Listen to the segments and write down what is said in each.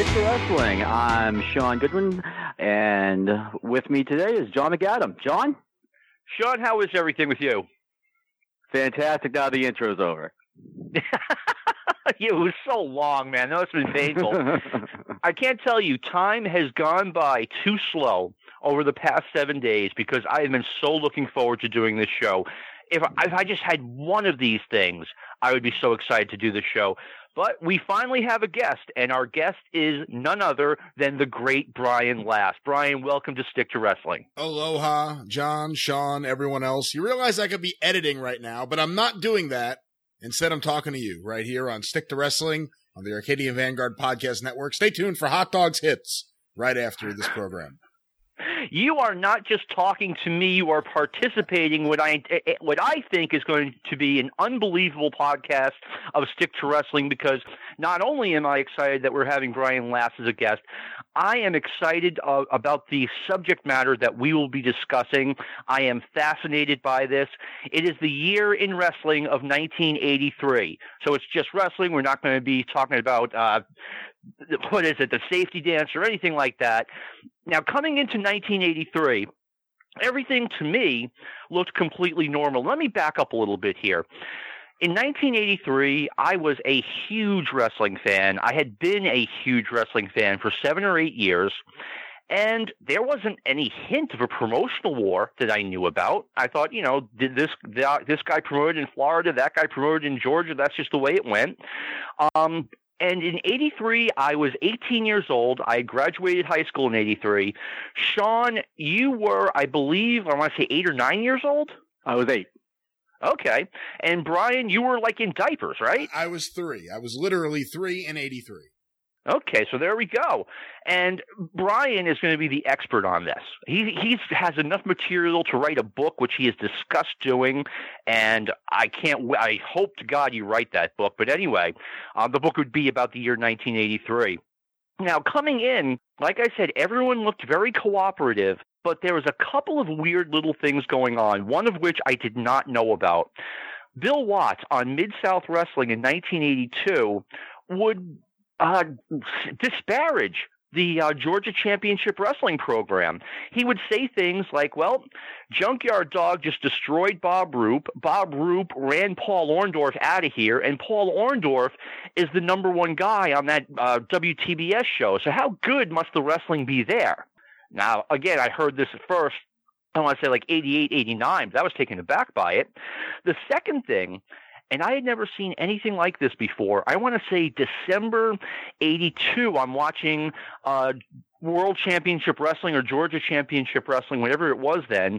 Stick to Wrestling. I'm Sean Goodwin, and with me today is John McAdam. John? Sean, how is everything with you? Fantastic. Now the intro's over. It was so long, man. That must have been painful. I can't tell you, time has gone by too slow over the past 7 days because I have been so looking forward to doing this show. If I just had one of these things, I would be so excited to do the show. But we finally have a guest, and our guest is none other than the great Brian Last. Brian, welcome to Stick to Wrestling. Aloha, John, Sean, everyone else. You realize I could be editing right now, but I'm not doing that. Instead, I'm talking to you right here on Stick to Wrestling on the Arcadian Vanguard Podcast Network. Stay tuned for Hot Dogs Hits right after this program. You are not just talking to me, you are participating in what I think is going to be an unbelievable podcast of Stick to Wrestling, because not only am I excited that we're having Brian Last as a guest, I am excited about the subject matter that we will be discussing. I am fascinated by this. It is the year in wrestling of 1983. So it's just wrestling. We're not going to be talking about the safety dance or anything like that. Now, coming into 1983, everything to me looked completely normal. Let me back up a little bit here. In 1983, I was a huge wrestling fan. I had been a huge wrestling fan for 7 or 8 years, and there wasn't any hint of a promotional war that I knew about. I thought, did this guy promoted in Florida, that guy promoted in Georgia? That's just the way it went. And in 83, I was 18 years old. I graduated high school in 83. Sean, you were, I believe, I want to say 8 or 9 years old? I was 8. Okay. And Brian, you were like in diapers, right? I was 3. I was literally 3 in 83. Okay, so there we go. And Brian is going to be the expert on this. He has enough material to write a book, which he has discussed doing, and I hope to God you write that book. But anyway, the book would be about the year 1983. Now, coming in, like I said, everyone looked very cooperative, but there was a couple of weird little things going on, one of which I did not know about. Bill Watts on Mid-South Wrestling in 1982 would disparage the Georgia Championship Wrestling program. He would say things like, well, Junkyard Dog just destroyed Bob Roop. Bob Roop ran Paul Orndorff out of here, and Paul Orndorff is the number one guy on that WTBS show. So how good must the wrestling be there? Now, again, I heard this at first, I want to say like 88, 89, but I was taken aback by it. The second thing, and I had never seen anything like this before. I want to say December 82, I'm watching World Championship Wrestling or Georgia Championship Wrestling, whatever it was then.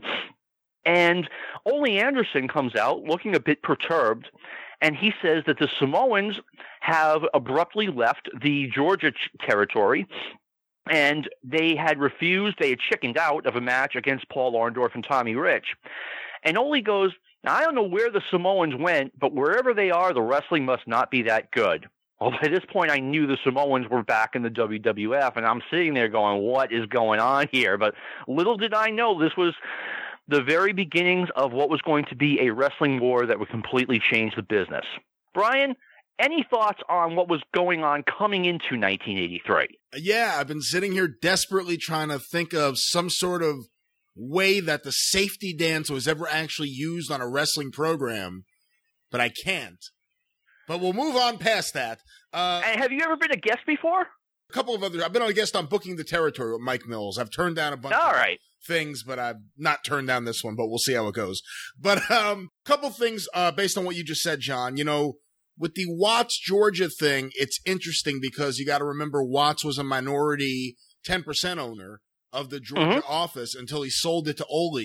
And Ole Anderson comes out looking a bit perturbed, and he says that the Samoans have abruptly left the Georgia territory, and they had chickened out of a match against Paul Orndorff and Tommy Rich. And Ole goes, now, I don't know where the Samoans went, but wherever they are, the wrestling must not be that good. Well, by this point, I knew the Samoans were back in the WWF, and I'm sitting there going, what is going on here? But little did I know this was the very beginnings of what was going to be a wrestling war that would completely change the business. Brian, any thoughts on what was going on coming into 1983? Yeah, I've been sitting here desperately trying to think of some sort of way that the safety dance was ever actually used on a wrestling program, but I can't. But we'll move on past that. And have you ever been a guest before? A couple of other. I've been on a guest on Booking the Territory with Mike Mills. I've turned down a bunch of things, but I've not turned down this one, but we'll see how it goes. But a couple things based on what you just said, John. With the Watts, Georgia thing, it's interesting because you got to remember Watts was a minority 10% owner of the Georgia office until he sold it to Ole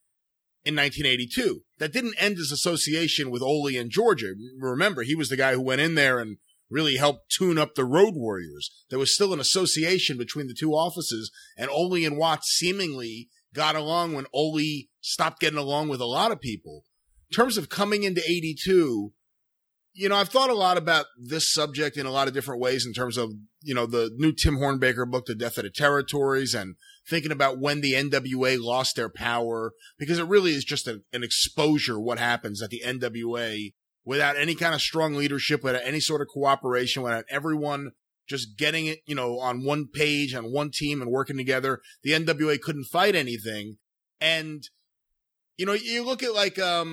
in 1982. That didn't end his association with Ole in Georgia. Remember, he was the guy who went in there and really helped tune up the Road Warriors. There was still an association between the two offices, and Ole and Watts seemingly got along when Ole stopped getting along with a lot of people. In terms of coming into 82, I've thought a lot about this subject in a lot of different ways in terms of, the new Tim Hornbaker book, The Death of the Territories, and thinking about when the NWA lost their power, because it really is just an exposure what happens at the NWA without any kind of strong leadership, without any sort of cooperation, without everyone just getting it, on one page, on one team and working together. The NWA couldn't fight anything. And, you look at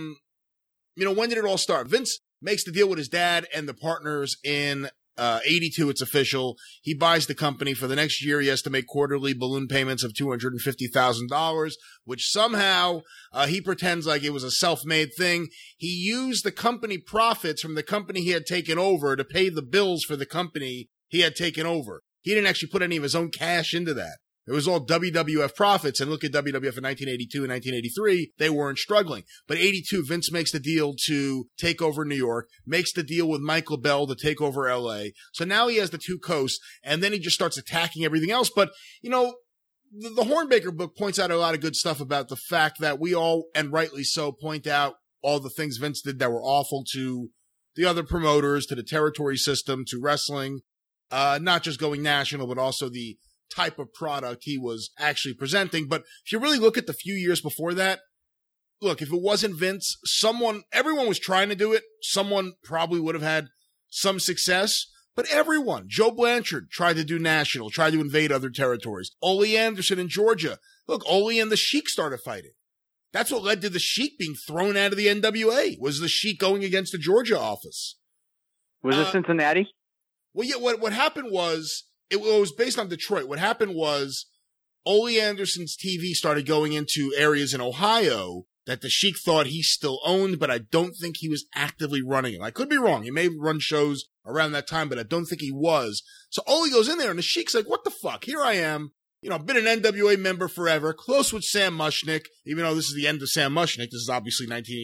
when did it all start? Vince makes the deal with his dad and the partners in 82. It's official. He buys the company. For the next year, he has to make quarterly balloon payments of $250,000, which somehow he pretends like it was a self-made thing. He used the company profits from the company he had taken over to pay the bills for the company he had taken over. He didn't actually put any of his own cash into that. It was all WWF profits, and look at WWF in 1982 and 1983, they weren't struggling. But 82, Vince makes the deal to take over New York, makes the deal with Michael Bell to take over LA. So now he has the two coasts, and then he just starts attacking everything else. But, the Hornbaker book points out a lot of good stuff about the fact that we all, and rightly so, point out all the things Vince did that were awful to the other promoters, to the territory system, to wrestling, not just going national, but also the type of product he was actually presenting. But if you really look at the few years before that, look, if it wasn't Vince, everyone was trying to do it. Someone probably would have had some success, but everyone, Joe Blanchard tried to do national, tried to invade other territories. Ole Anderson in Georgia. Look, Ole and the Sheik started fighting. That's what led to the Sheik being thrown out of the NWA, was the Sheik going against the Georgia office. Was it Cincinnati? Well, yeah, what happened was, it was based on Detroit. What happened was Ole Anderson's TV started going into areas in Ohio that the Sheik thought he still owned, but I don't think he was actively running it. I could be wrong. He may run shows around that time, but I don't think he was. So Ole goes in there, and the Sheik's like, what the fuck? Here I am. I've been an NWA member forever, close with Sam Mushnick, even though this is the end of Sam Mushnick. This is obviously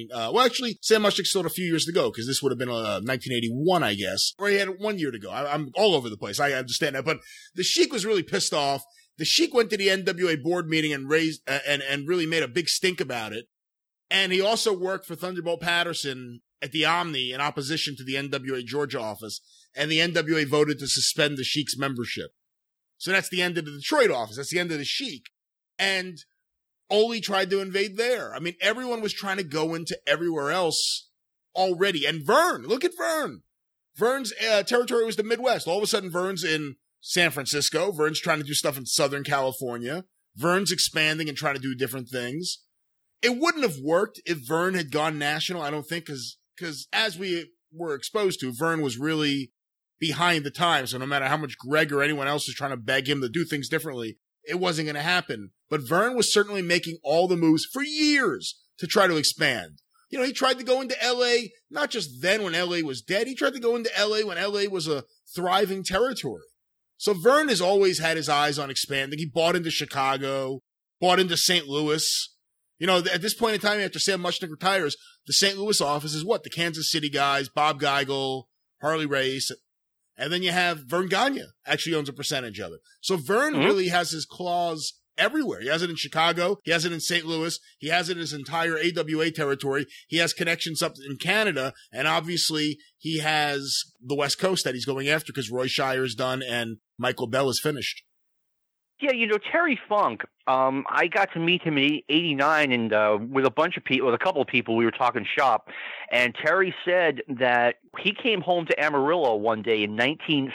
Sam Mushnick still had a few years to go, because this would have been 1981, I guess, or he had 1 year to go. I'm all over the place. I understand that. But the Sheik was really pissed off. The Sheik went to the NWA board meeting and raised and really made a big stink about it. And he also worked for Thunderbolt Patterson at the Omni in opposition to the NWA Georgia office. And the NWA voted to suspend the Sheik's membership. So that's the end of the Detroit office. That's the end of the Sheik. And Ole tried to invade there. I mean, everyone was trying to go into everywhere else already. And Vern, look at Vern. Vern's territory was the Midwest. All of a sudden, Vern's in San Francisco. Vern's trying to do stuff in Southern California. Vern's expanding and trying to do different things. It wouldn't have worked if Vern had gone national, I don't think, because as we were exposed to, Vern was really behind the times. So no matter how much Greg or anyone else was trying to beg him to do things differently, it wasn't going to happen. But Vern was certainly making all the moves for years to try to expand. He tried to go into LA, not just then when LA was dead. He tried to go into LA when LA was a thriving territory. So Vern has always had his eyes on expanding. He bought into Chicago, bought into St. Louis. At this point in time, after Sam Mushnick retires, the St. Louis office is what? The Kansas City guys, Bob Geigel, Harley Race. And then you have Vern Gagne actually owns a percentage of it. So Vern really has his claws everywhere. He has it in Chicago. He has it in St. Louis. He has it in his entire AWA territory. He has connections up in Canada. And obviously he has the West Coast that he's going after because Roy Shire is done and Michael Bell is finished. Yeah, Terry Funk, I got to meet him in 89 and with a couple of people, we were talking shop, and Terry said that he came home to Amarillo one day in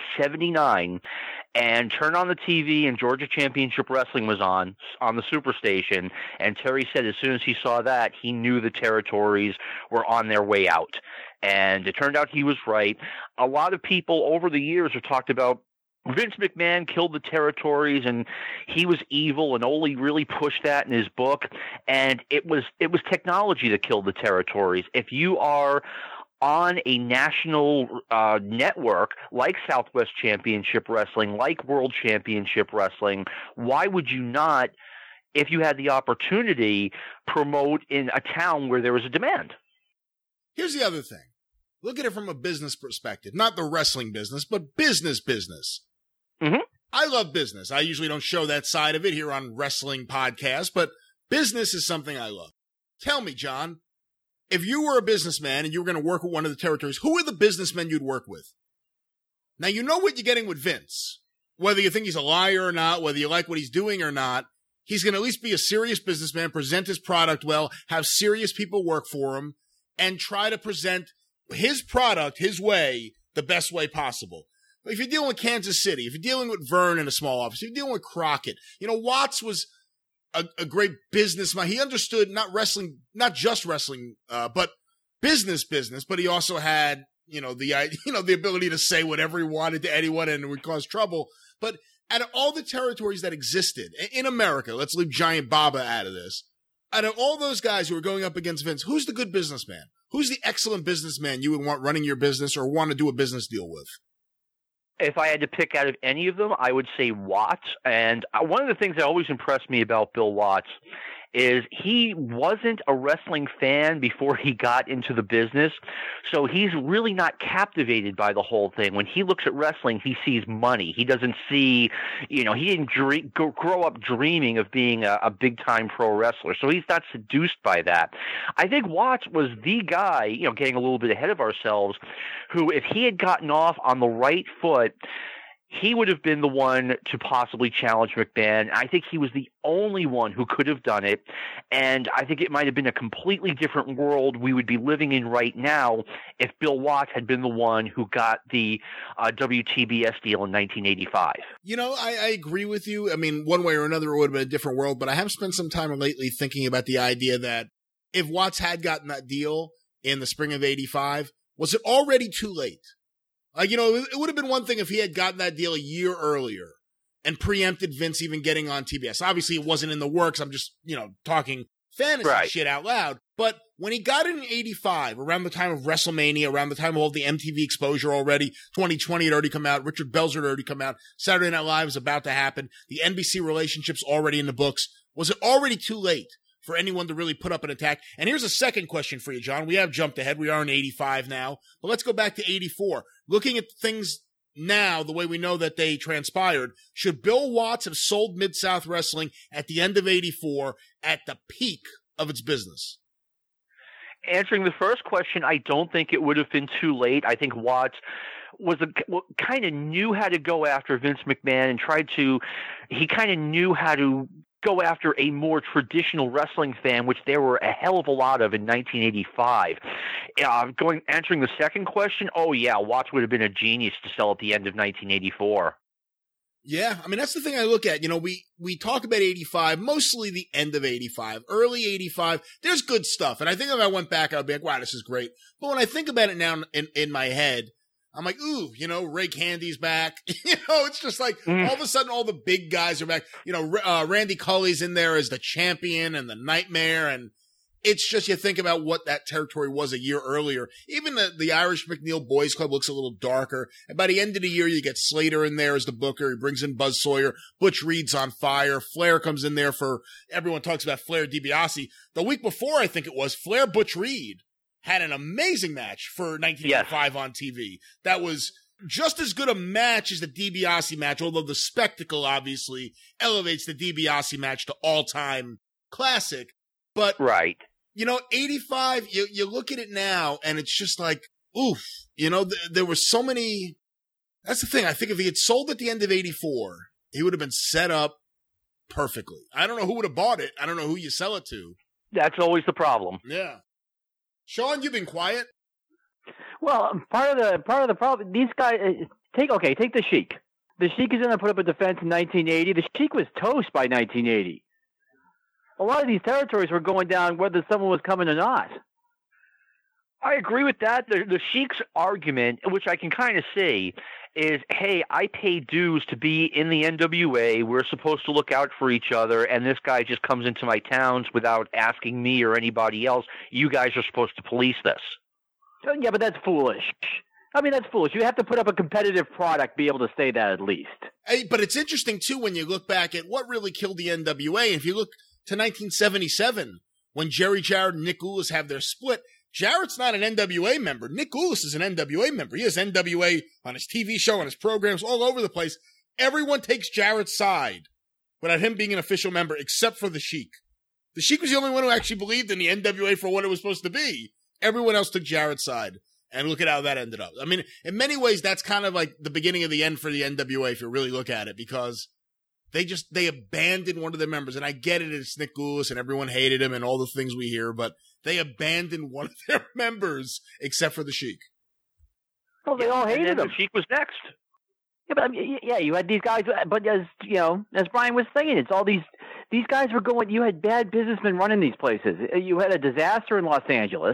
1979 and turned on the TV and Georgia Championship Wrestling was on the Superstation, and Terry said as soon as he saw that, he knew the territories were on their way out. And it turned out he was right. A lot of people over the years have talked about Vince McMahon killed the territories and he was evil, and Ole really pushed that in his book. And it was technology that killed the territories. If you are on a national network like Southwest Championship Wrestling, like World Championship Wrestling, why would you not, if you had the opportunity, promote in a town where there was a demand? Here's the other thing. Look at it from a business perspective. Not the wrestling business, but business. Mm-hmm. I love business. I usually don't show that side of it here on Wrestling Podcast, but business is something I love. Tell me, John, if you were a businessman and you were going to work with one of the territories, who are the businessmen you'd work with? Now, you know what you're getting with Vince. Whether you think he's a liar or not, whether you like what he's doing or not, he's going to at least be a serious businessman, present his product well, have serious people work for him, and try to present his product his way, the best way possible. if you're dealing with Kansas City, if you're dealing with Vern in a small office, if you're dealing with Crockett, Watts was a great businessman. He understood not just wrestling, but business, but he also had, the ability to say whatever he wanted to anyone and it would cause trouble. But out of all the territories that existed in America, let's leave Giant Baba out of this. Out of all those guys who were going up against Vince, who's the good businessman? Who's the excellent businessman you would want running your business or want to do a business deal with? If I had to pick out of any of them, I would say Watts. And one of the things that always impressed me about Bill Watts is he wasn't a wrestling fan before he got into the business. So he's really not captivated by the whole thing. When he looks at wrestling, he sees money. He doesn't see, he didn't grow up dreaming of being a big-time pro wrestler. So he's not seduced by that. I think Watts was the guy, getting a little bit ahead of ourselves, who if he had gotten off on the right foot, he would have been the one to possibly challenge McMahon. I think he was the only one who could have done it, and I think it might have been a completely different world we would be living in right now if Bill Watts had been the one who got the WTBS deal in 1985. I agree with you. I mean, one way or another, it would have been a different world, but I have spent some time lately thinking about the idea that if Watts had gotten that deal in the spring of 85, was it already too late? It would have been one thing if he had gotten that deal a year earlier and preempted Vince even getting on TBS. Obviously, it wasn't in the works. I'm just, talking fantasy shit out loud. But when he got it in 85, around the time of WrestleMania, around the time of all the MTV exposure already, 2020 had already come out, Richard Belzer had already come out, Saturday Night Live was about to happen, the NBC relationship's already in the books. Was it already too late for anyone to really put up an attack? And here's a second question for you, John. We have jumped ahead. We are in 85 now. But let's go back to 84. Looking at things now, the way we know that they transpired, should Bill Watts have sold Mid-South Wrestling at the end of 84 at the peak of its business? Answering the first question, I don't think it would have been too late. I think Watts kind of knew how to go after Vince McMahon and he kind of knew how to go after a more traditional wrestling fan, which there were a hell of a lot of in 1985. Answering the second question, Watts would have been a genius to sell at the end of 1984. Yeah, I mean, that's the thing I look at. We talk about 85, mostly the end of 85, early 85. There's good stuff. And I think if I went back, I'd be like, wow, this is great. But when I think about it now in my head, I'm like, ooh, Ray Candy's back. It's just like all of a sudden all the big guys are back. Randy Cully's in there as the champion and the Nightmare. And it's just, you think about what that territory was a year earlier. Even the Irish McNeil Boys Club looks a little darker. And by the end of the year, you get Slater in there as the booker. He brings in Buzz Sawyer. Butch Reed's on fire. Flair comes in there everyone talks about Flair DiBiase. The week before, I think it was, Flair Butch Reed had an amazing match for 1985 on TV. That was just as good a match as the DiBiase match, although the spectacle obviously elevates the DiBiase match to all-time classic. But, 85, you look at it now, and it's just like, oof. There were so many. That's the thing. I think if he had sold at the end of 84, he would have been set up perfectly. I don't know who would have bought it. I don't know who you sell it to. That's always the problem. Yeah. Sean, you've been quiet. Well, part of the problem, these guys take the Sheik. The Sheik is going to put up a defense in 1980. The Sheik was toast by 1980. A lot of these territories were going down whether someone was coming or not. I agree with that. The Sheik's argument, which I can kind of see, is, hey, I pay dues to be in the NWA. We're supposed to look out for each other, and this guy just comes into my towns without asking me or anybody else. You guys are supposed to police this. Yeah, but that's foolish. I mean, that's foolish. You have to put up a competitive product, be able to say that at least. Hey, but it's interesting, too, when you look back at what really killed the NWA. If you look to 1977, when Jerry Jarrett and Nick Gulas have their split, Jarrett's not an NWA member. Nick Gulas is an NWA member. He has NWA on his TV show, on his programs, all over the place. Everyone takes Jarrett's side without him being an official member, except for the Sheik. The Sheik was the only one who actually believed in the NWA for what it was supposed to be. Everyone else took Jarrett's side. And look at how that ended up. I mean, in many ways, that's kind of like the beginning of the end for the NWA, if you really look at it, because they abandoned one of their members. And I get it, it's Nick Gulas and everyone hated him and all the things we hear, but they abandoned one of their members except for the Sheik. Well, they all hated him. The Sheik was next. Yeah, but I mean, yeah, you had these guys, but as Brian was saying, it's all these guys were going. You had bad businessmen running these places. You had a disaster in Los Angeles.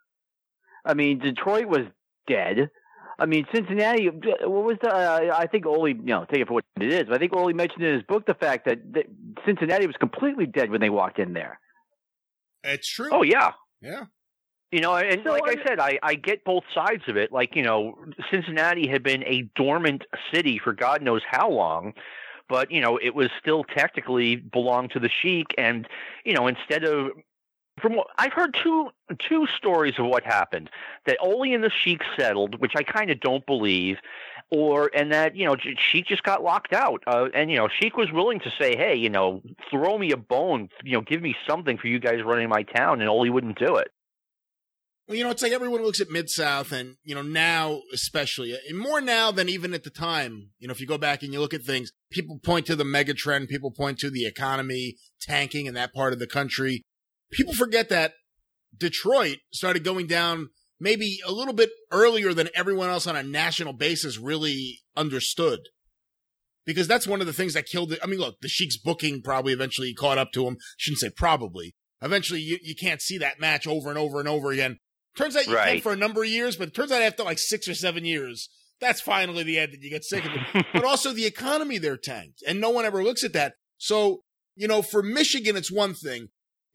I mean, Detroit was dead. I mean, Cincinnati. What was the? I think Ole. Take it for what it is. But I think Ole mentioned in his book the fact that Cincinnati was completely dead when they walked in there. It's true. Oh yeah, yeah. And so, like I said, I get both sides of it. Like, Cincinnati had been a dormant city for God knows how long, but, it was still technically belonged to the Sheik. And, instead of, from what I've heard two stories of what happened, that Ole and the Sheik settled, which I kind of don't believe, and that, Sheik just got locked out. And, Sheik was willing to say, hey, throw me a bone, give me something for you guys running my town. And Ole wouldn't do it. Well, it's like everyone looks at Mid-South and, now especially, and more now than even at the time, if you go back and you look at things, people point to the mega trend, people point to the economy tanking in that part of the country. People forget that Detroit started going down maybe a little bit earlier than everyone else on a national basis really understood. Because that's one of the things that killed it. I mean, look, the Sheik's booking probably eventually caught up to him. Shouldn't say probably. Eventually, you can't see that match over and over and over again. Turns out you can for a number of years, but it turns out after like 6 or 7 years, that's finally the end that you get sick of it. But also the economy there tanked, and no one ever looks at that. So, for Michigan, it's one thing.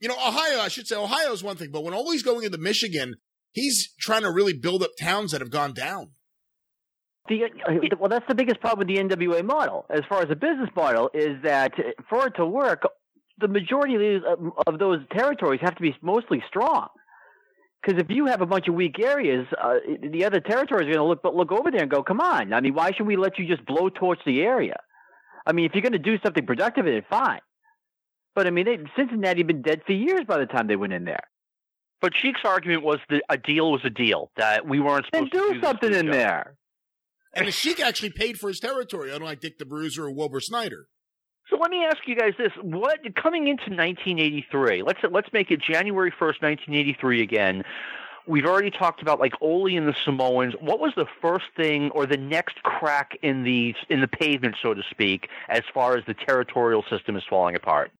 Ohio is one thing, but when Ole's going into Michigan, he's trying to really build up towns that have gone down. Well, that's the biggest problem with the NWA model, as far as a business model, is that for it to work, the majority of those territories have to be mostly strong. Because if you have a bunch of weak areas, the other territories are going to look over there and go, come on. I mean, why should we let you just blowtorch the area? I mean, if you're going to do something productive in it, fine. But, I mean, Cincinnati had been dead for years by the time they went in there. But Sheik's argument was that a deal was a deal, that we weren't supposed to do something in there. And the Sheik actually paid for his territory, unlike Dick the Bruiser or Wilbur Snyder. So let me ask you guys this: coming into 1983? Let's make it January 1st, 1983 again. We've already talked about like Ole and the Samoans. What was the first thing or the next crack in the pavement, so to speak, as far as the territorial system is falling apart?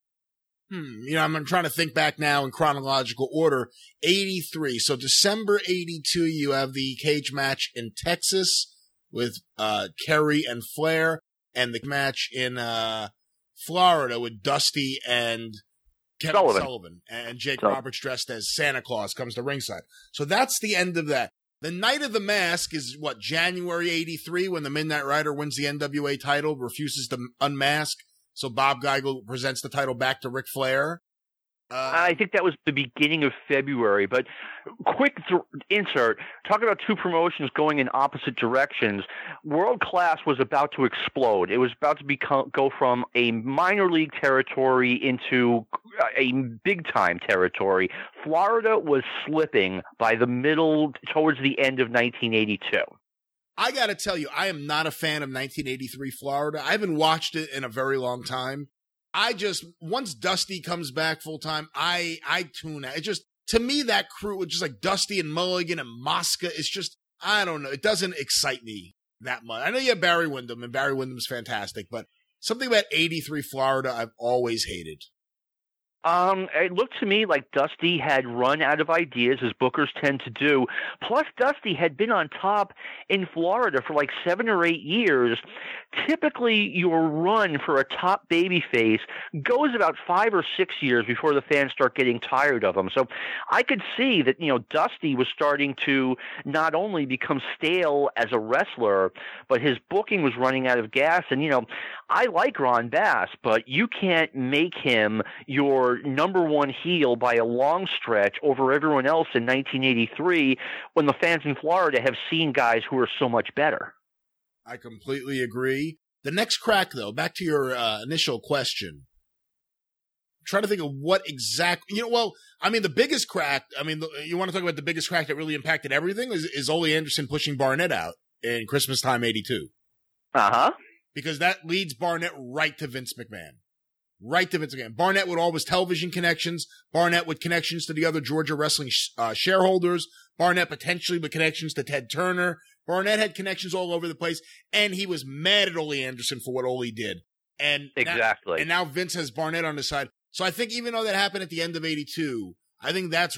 I'm trying to think back now in chronological order. 83. So December 82, you have the cage match in Texas with Kerry and Flair. And the match in Florida with Dusty and Kevin Sullivan and Jake Roberts dressed as Santa Claus comes to ringside. So that's the end of that. The night of the mask is January 83 when the Midnight Rider wins the NWA title, refuses to unmask. So Bob Geigel presents the title back to Ric Flair. I think that was the beginning of February, but quick insert, talking about two promotions going in opposite directions. World Class was about to explode. It was about to go from a minor league territory into a big-time territory. Florida was slipping by the middle, towards the end of 1982. I got to tell you, I am not a fan of 1983 Florida. I haven't watched it in a very long time. Once Dusty comes back full time, I tune out. It just, to me, that crew was just like Dusty and Mulligan and Mosca. It's just, I don't know. It doesn't excite me that much. I know you have Barry Windham, and Barry Windham's fantastic, but something about 83 Florida I've always hated. It looked to me like Dusty had run out of ideas, as bookers tend to do. Plus, Dusty had been on top in Florida for like 7 or 8 years. Typically, your run for a top babyface goes about 5 or 6 years before the fans start getting tired of him. So I could see that, Dusty was starting to not only become stale as a wrestler, but his booking was running out of gas. And, I like Ron Bass, but you can't make him your number one heel by a long stretch over everyone else in 1983 when the fans in Florida have seen guys who are so much better. I completely agree. The next crack, though, back to your initial question. I'm trying to think of what exactly, the biggest crack, you want to talk about the biggest crack that really impacted everything is Ole Anderson pushing Barnett out in Christmas time 82. Uh-huh. Because that leads Barnett right to Vince McMahon. Barnett with all his television connections. Barnett with connections to the other Georgia wrestling shareholders. Barnett potentially with connections to Ted Turner. Barnett had connections all over the place, and he was mad at Ole Anderson for what Ole did. And exactly. Now Vince has Barnett on his side. So I think even though that happened at the end of 82, I think that's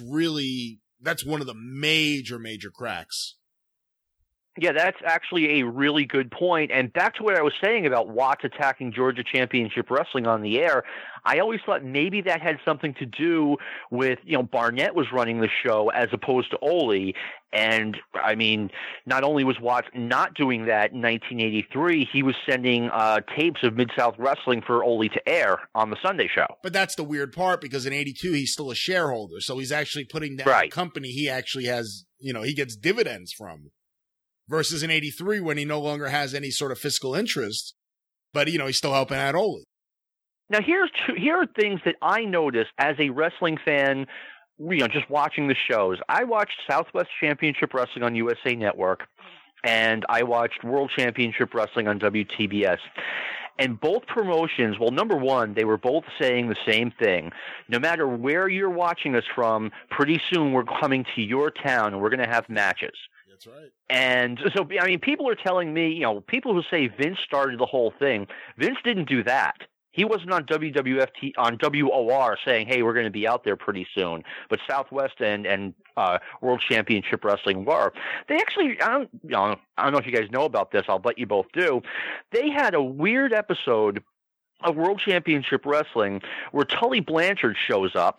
one of the major cracks. Yeah, that's actually a really good point. And back to what I was saying about Watts attacking Georgia Championship Wrestling on the air, I always thought maybe that had something to do with, Barnett was running the show as opposed to Ole. And, I mean, not only was Watts not doing that in 1983, he was sending tapes of Mid-South Wrestling for Ole to air on the Sunday show. But that's the weird part, because in 82, he's still a shareholder. So he's actually putting down a company he actually has, he gets dividends from. Versus in 83 when he no longer has any sort of fiscal interest, but, he's still helping out Ole. Now, here are things that I noticed as a wrestling fan, just watching the shows. I watched Southwest Championship Wrestling on USA Network, and I watched World Championship Wrestling on WTBS. And both promotions, well, number one, they were both saying the same thing. No matter where you're watching us from, pretty soon we're coming to your town and we're going to have matches. That's right. And so, I mean, people are telling me, people who say Vince started the whole thing, Vince didn't do that. He wasn't on on WOR saying, hey, we're going to be out there pretty soon. But Southwest and World Championship Wrestling were. They actually, I don't know if you guys know about this. I'll bet you both do. They had a weird episode of World Championship Wrestling where Tully Blanchard shows up.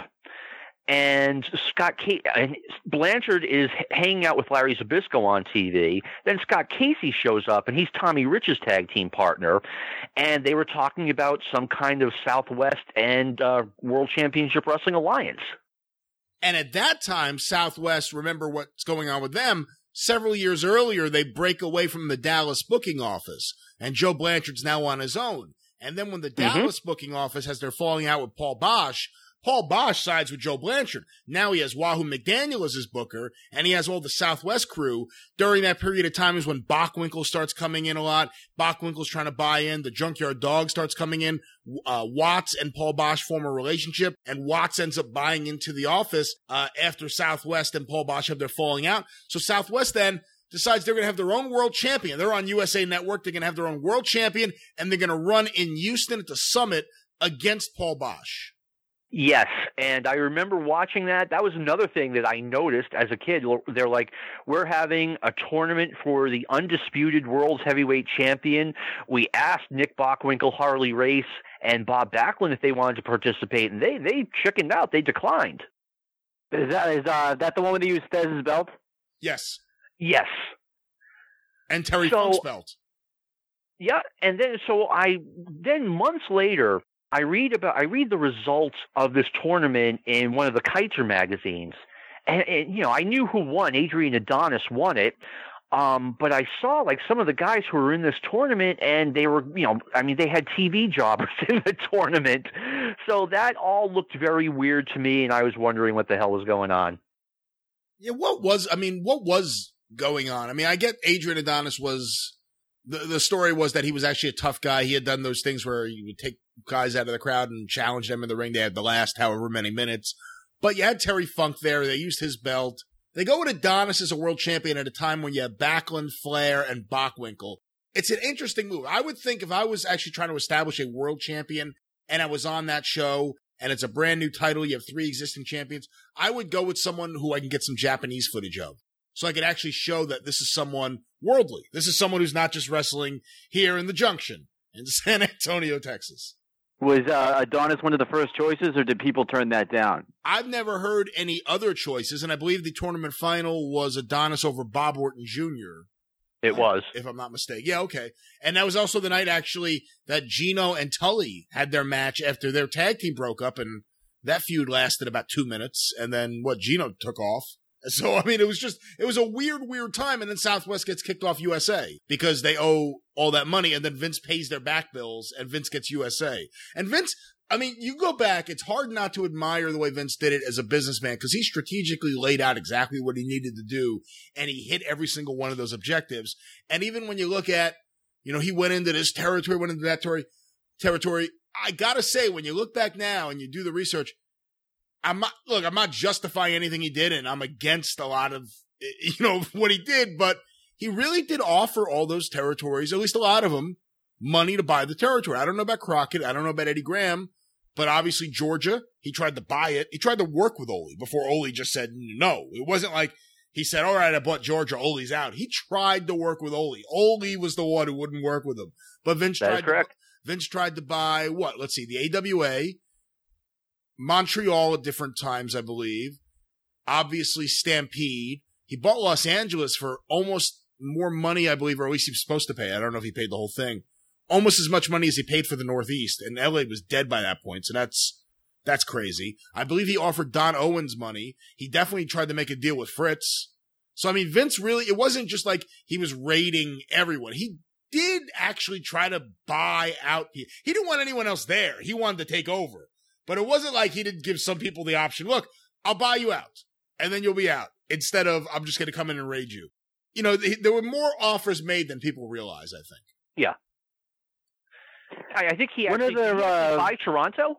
And Blanchard is hanging out with Larry Zbyszko on TV. Then Scott Casey shows up, and he's Tommy Rich's tag team partner. And they were talking about some kind of Southwest and World Championship Wrestling alliance. And at that time, Southwest, remember what's going on with them, several years earlier, they break away from the Dallas booking office. And Joe Blanchard's now on his own. And then when the Dallas booking office has their falling out with Paul Bosch sides with Joe Blanchard. Now he has Wahoo McDaniel as his booker, and he has all the Southwest crew. During that period of time is when Bockwinkel starts coming in a lot. Bockwinkel's trying to buy in. The Junkyard Dog starts coming in. Watts and Paul Bosch form a relationship, and Watts ends up buying into the office after Southwest and Paul Bosch have their falling out. So Southwest then decides they're going to have their own world champion. They're on USA Network. They're going to have their own world champion, and they're going to run in Houston at the Summit against Paul Bosch. Yes, and I remember watching that. That was another thing that I noticed as a kid. They're like, we're having a tournament for the undisputed world's heavyweight champion. We asked Nick Bockwinkel, Harley Race, and Bob Backlund if they wanted to participate, and they chickened out. They declined. Is that the one where they used Thesz's belt? Yes. Yes. And Terry Funk's belt. Yeah, and then months later, I read the results of this tournament in one of the Kaiser magazines, and I knew who won. Adrian Adonis won it, but I saw like some of the guys who were in this tournament, and they were, they had TV jobbers in the tournament, so that all looked very weird to me, and I was wondering what the hell was going on. Yeah, what was going on? I mean, I get Adrian Adonis was. The story was that he was actually a tough guy. He had done those things where he would take guys out of the crowd and challenge them in the ring. They had the last however many minutes. But you had Terry Funk there. They used his belt. They go with Adonis as a world champion at a time when you have Backlund, Flair, and Bockwinkel. It's an interesting move. I would think if I was actually trying to establish a world champion and I was on that show and it's a brand new title, you have 3 existing champions, I would go with someone who I can get some Japanese footage of. So I could actually show that this is someone worldly. This is someone who's not just wrestling here in the Junction in San Antonio, Texas. Was Adonis one of the first choices, or did people turn that down? I've never heard any other choices, and I believe the tournament final was Adonis over Bob Orton Jr. It was. If I'm not mistaken. Yeah, okay. And that was also the night, actually, that Gino and Tully had their match after their tag team broke up, and that feud lasted about 2 minutes, and then, Gino took off. So, I mean, it was a weird time, and then Southwest gets kicked off USA because they owe all that money, and then Vince pays their back bills, and Vince gets USA. And Vince, I mean, you go back, it's hard not to admire the way Vince did it as a businessman because he strategically laid out exactly what he needed to do, and he hit every single one of those objectives. And even when you look at, he went into this territory, went into that territory, I gotta say, when you look back now and you do the research, I'm not justifying anything he did, and I'm against a lot of, what he did, but he really did offer all those territories, at least a lot of them, money to buy the territory. I don't know about Crockett. I don't know about Eddie Graham. But obviously Georgia, he tried to buy it. He tried to work with Ole before Ole just said no. It wasn't like he said, all right, I bought Georgia, Ole's out. He tried to work with Ole. Ole was the one who wouldn't work with him. But Vince tried to buy what? Let's see, the AWA, Montreal at different times, I believe. Obviously Stampede. He bought Los Angeles for almost more money, I believe, or at least he was supposed to pay. I don't know if he paid the whole thing. Almost as much money as he paid for the Northeast, and LA was dead by that point, so that's crazy. I believe he offered Don Owens money. He definitely tried to make a deal with Fritz. So, I mean, Vince really, it wasn't just like he was raiding everyone. He did actually try to buy out. He didn't want anyone else there. He wanted to take over. But it wasn't like he didn't give some people the option, look, I'll buy you out, and then you'll be out, instead of, I'm just going to come in and raid you. You know, there were more offers made than people realize, I think. Yeah. I think he actually did buy Toronto.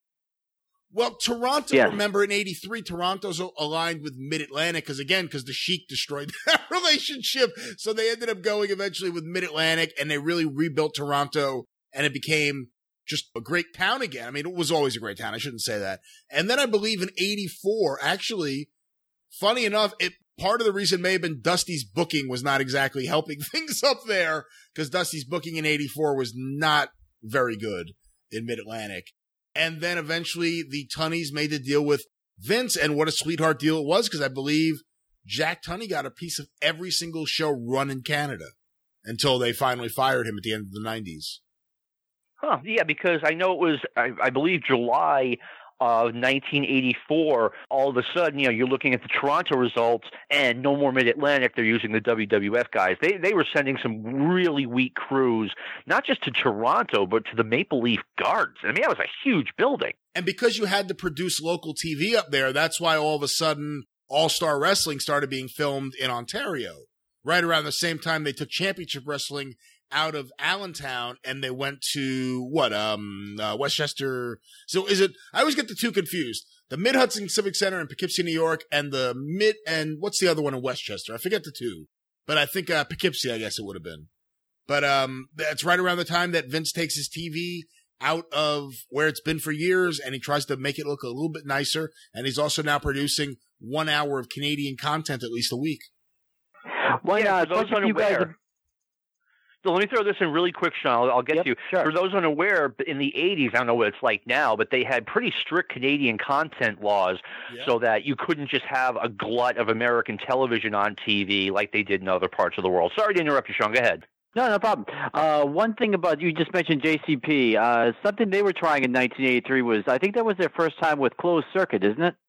Well, Toronto, yeah. Remember in '83, Toronto's aligned with Mid-Atlantic because the Sheik destroyed that relationship. So they ended up going eventually with Mid-Atlantic, and they really rebuilt Toronto, and it became just a great town again. I mean, it was always a great town. I shouldn't say that. And then I believe in '84, actually, funny enough, part of the reason may have been Dusty's booking was not exactly helping things up there because Dusty's booking in '84 was not very good in Mid-Atlantic. And then eventually the Tunneys made the deal with Vince, and what a sweetheart deal it was because I believe Jack Tunney got a piece of every single show run in Canada until they finally fired him at the end of the 90s. Huh, yeah, because I know it was, I believe, July of 1984, all of a sudden, you're looking at the Toronto results and no more Mid-Atlantic. They're using the WWF guys. They were sending some really weak crews, not just to Toronto, but to the Maple Leaf Gardens. I mean, that was a huge building. And because you had to produce local TV up there, that's why all of a sudden All-Star Wrestling started being filmed in Ontario. Right around the same time they took Championship Wrestling out of Allentown, and they went to Westchester. So I always get the two confused. The Mid-Hudson Civic Center in Poughkeepsie, New York, and what's the other one in Westchester? I forget the two, but I think Poughkeepsie, I guess it would have been. But that's right around the time that Vince takes his TV out of where it's been for years, and he tries to make it look a little bit nicer, and he's also now producing 1 hour of Canadian content at least a week. Why not? Those unaware. So let me throw this in really quick, Sean. I'll get to you. Sure. For those unaware, in the 80s, I don't know what it's like now, but they had pretty strict Canadian content laws so that you couldn't just have a glut of American television on TV like they did in other parts of the world. Sorry to interrupt you, Sean. Go ahead. No problem. One thing about, you just mentioned JCP. Something they were trying in 1983 was, I think that was their first time with closed circuit, isn't it?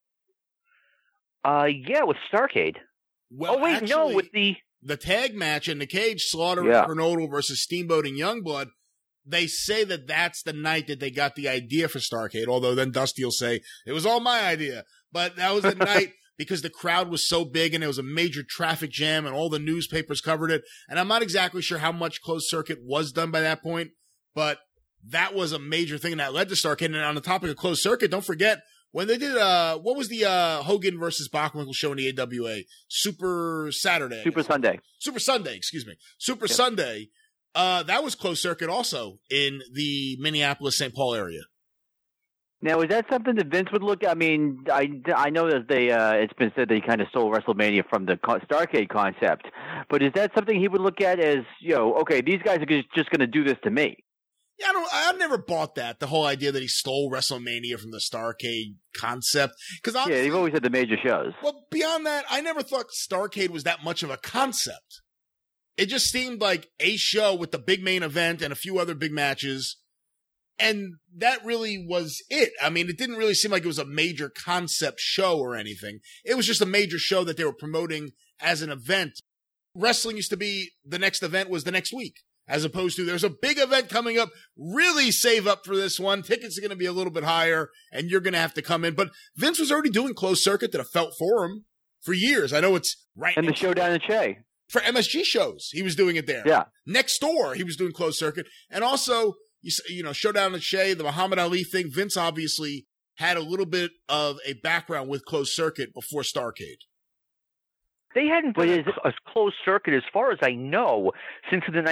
Yeah, with Starrcade. Well, with the tag match in the cage, Slaughter and Kernodle versus Steamboat and Youngblood, they say that that's the night that they got the idea for Starrcade, although then Dusty will say, it was all my idea. But that was the night because the crowd was so big and it was a major traffic jam and all the newspapers covered it. And I'm not exactly sure how much closed circuit was done by that point, but that was a major thing that led to Starrcade. And on the topic of closed circuit, don't forget, when they did, what was the Hogan versus Bachwinkle show in the AWA? Super Saturday. Super Sunday, excuse me. Sunday. That was closed circuit also in the Minneapolis-St. Paul area. Now, is that something that Vince would look at? I mean, I know that it's been said that he kind of stole WrestleMania from the Starrcade concept, but is that something he would look at as, okay, these guys are just going to do this to me? Yeah, I've never bought that, the whole idea that he stole WrestleMania from the Starrcade concept. They've always had the major shows. Well, beyond that, I never thought Starrcade was that much of a concept. It just seemed like a show with the big main event and a few other big matches, and that really was it. I mean, it didn't really seem like it was a major concept show or anything. It was just a major show that they were promoting as an event. Wrestling used to be the next event was the next week. As opposed to, there's a big event coming up, really save up for this one. Tickets are going to be a little bit higher, and you're going to have to come in. But Vince was already doing closed circuit that have felt for him for years. I know it's right. And the Showdown in Che. For MSG shows, he was doing it there. Yeah. Next door, he was doing closed circuit. And also, Showdown in Che, the Muhammad Ali thing, Vince obviously had a little bit of a background with closed circuit before Starrcade. They hadn't done a closed circuit, as far as I know, since the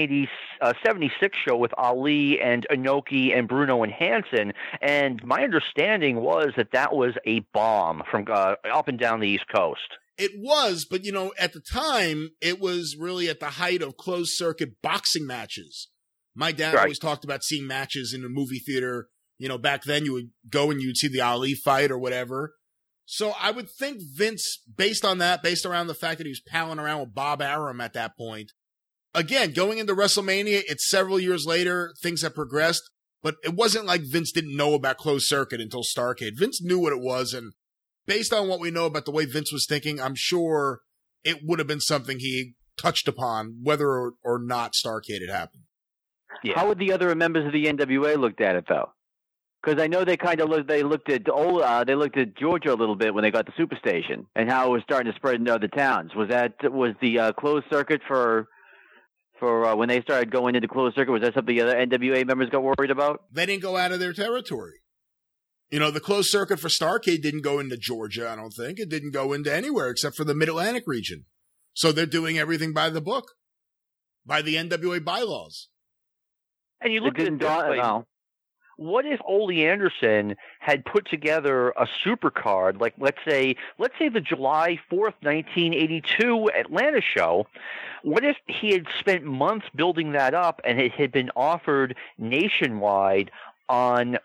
1976 show with Ali and Inoki and Bruno and Hansen. And my understanding was that was a bomb from up and down the East Coast. It was, but, at the time, it was really at the height of closed circuit boxing matches. My dad always talked about seeing matches in a movie theater. Back then you would go and you'd see the Ali fight or whatever. So I would think Vince, based on that, based around the fact that he was palling around with Bob Arum at that point, again, going into WrestleMania, it's several years later, things have progressed, but it wasn't like Vince didn't know about closed circuit until Starrcade. Vince knew what it was, and based on what we know about the way Vince was thinking, I'm sure it would have been something he touched upon, whether or not Starrcade had happened. Yeah. How would the other members of the NWA looked at it, though? Because I know they kind of looked at Georgia a little bit when they got the Superstation and how it was starting to spread into other towns. Was the closed circuit for when they started going into closed circuit? Was that something the other NWA members got worried about? They didn't go out of their territory. The closed circuit for Starrcade didn't go into Georgia. I don't think it didn't go into anywhere except for the Mid-Atlantic region. So they're doing everything by the book, by the NWA bylaws. And you look at it this way. What if Ole Anderson had put together a supercard, like let's say the July 4th, 1982 Atlanta show? What if he had spent months building that up and it had been offered nationwide on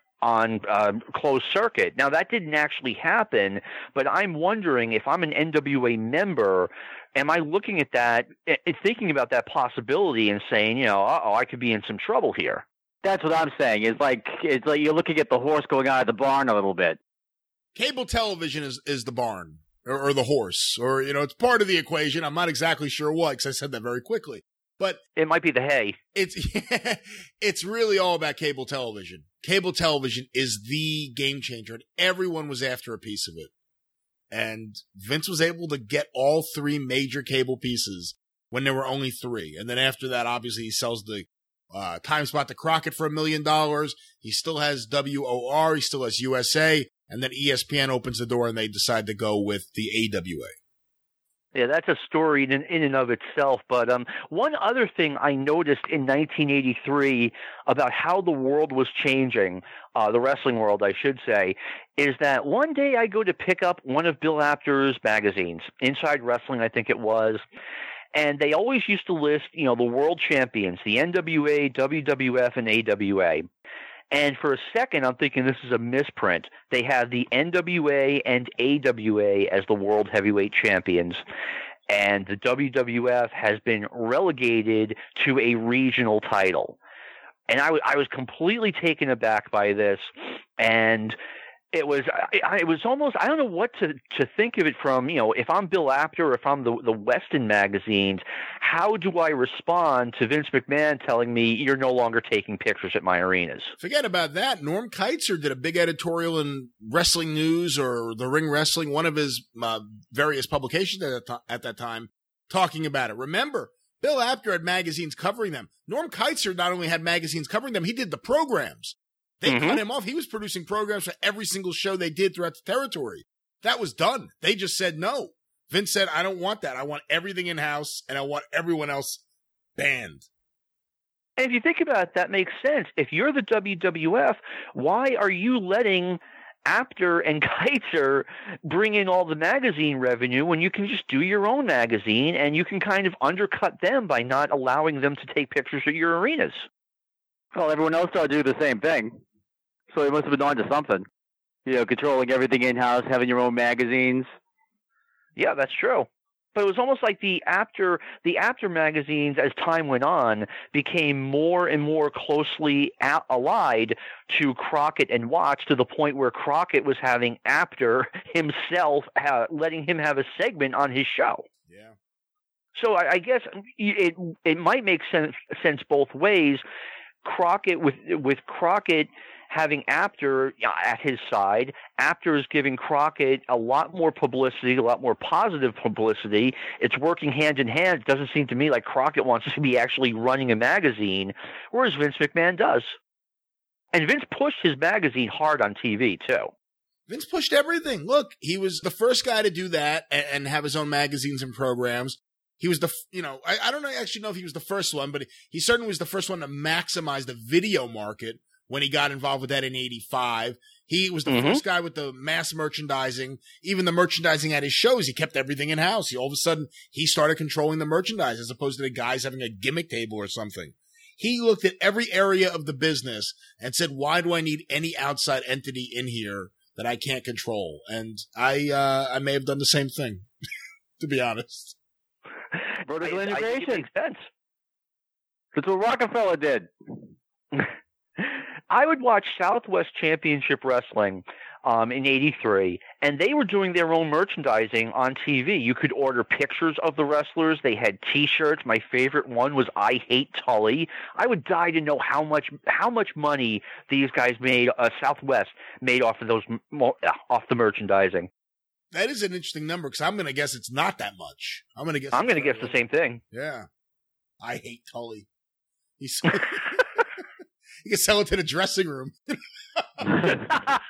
closed circuit? Now, that didn't actually happen, but I'm wondering if I'm an NWA member, am I looking at that, thinking about that possibility and saying, I could be in some trouble here? That's what I'm saying. It's like you're looking at the horse going out of the barn a little bit. Cable television is the barn or the horse, or it's part of the equation. I'm not exactly sure what, because I said that very quickly. But it might be the hay. It's really all about cable television. Cable television is the game changer, and everyone was after a piece of it. And Vince was able to get all three major cable pieces when there were only three. And then after that, obviously, he sells the time spot to Crockett for $1 million. He still has WOR. He still has USA. And then ESPN opens the door and they decide to go with the AWA. Yeah, that's a story in and of itself. But one other thing I noticed in 1983 about how the world was changing, the wrestling world, I should say, is that one day I go to pick up one of Bill Apter's magazines, Inside Wrestling, I think it was. And they always used to list, the world champions, the NWA, WWF, and AWA. And for a second, I'm thinking this is a misprint. They have the NWA and AWA as the world heavyweight champions. And the WWF has been relegated to a regional title. And I was completely taken aback by this. And it was almost, I don't know what to think of it from, if I'm Bill Apter or if I'm the Weston magazines, how do I respond to Vince McMahon telling me you're no longer taking pictures at my arenas? Forget about that. Norm Kizer did a big editorial in Wrestling News or The Ring Wrestling, one of his various publications at that time, talking about it. Remember, Bill Apter had magazines covering them. Norm Kizer not only had magazines covering them, he did the programs. They cut him off. He was producing programs for every single show they did throughout the territory. That was done. They just said no. Vince said, I don't want that. I want everything in-house, and I want everyone else banned. And if you think about it, that makes sense. If you're the WWF, why are you letting Apter and Kizer bring in all the magazine revenue when you can just do your own magazine and you can kind of undercut them by not allowing them to take pictures at your arenas? Well, everyone else started to do the same thing. So he must have been on to something. Controlling everything in-house, having your own magazines. Yeah, that's true. But it was almost like the Apter magazines, as time went on, became more and more closely allied to Crockett and Watts, to the point where Crockett was having Apter himself, letting him have a segment on his show. Yeah. So I guess it might make sense both ways. Crockett with Crockett having Apter at his side, Apter is giving Crockett a lot more publicity, a lot more positive publicity. It's working hand in hand. It doesn't seem to me like Crockett wants to be actually running a magazine, whereas Vince McMahon does. And Vince pushed his magazine hard on TV too. Vince pushed everything. Look, he was the first guy to do that and have his own magazines and programs. He was I don't actually know if he was the first one, but he certainly was the first one to maximize the video market when he got involved with that in 85. He was the first guy with the mass merchandising, even the merchandising at his shows. He kept everything in-house. All of a sudden, he started controlling the merchandise as opposed to the guys having a gimmick table or something. He looked at every area of the business and said, why do I need any outside entity in here that I can't control? And I may have done the same thing, to be honest. Vertical integration. I think it makes sense. That's what Rockefeller did. I would watch Southwest Championship Wrestling in 83, and they were doing their own merchandising on TV. You could order pictures of the wrestlers. They had T-shirts. My favorite one was "I Hate Tully." I would die to know how much money these guys made. Southwest made off of off the merchandising. That is an interesting number because I'm going to guess it's not that much. I'm going to guess the same thing. Yeah, I Hate Tully. You can sell it to the dressing room. That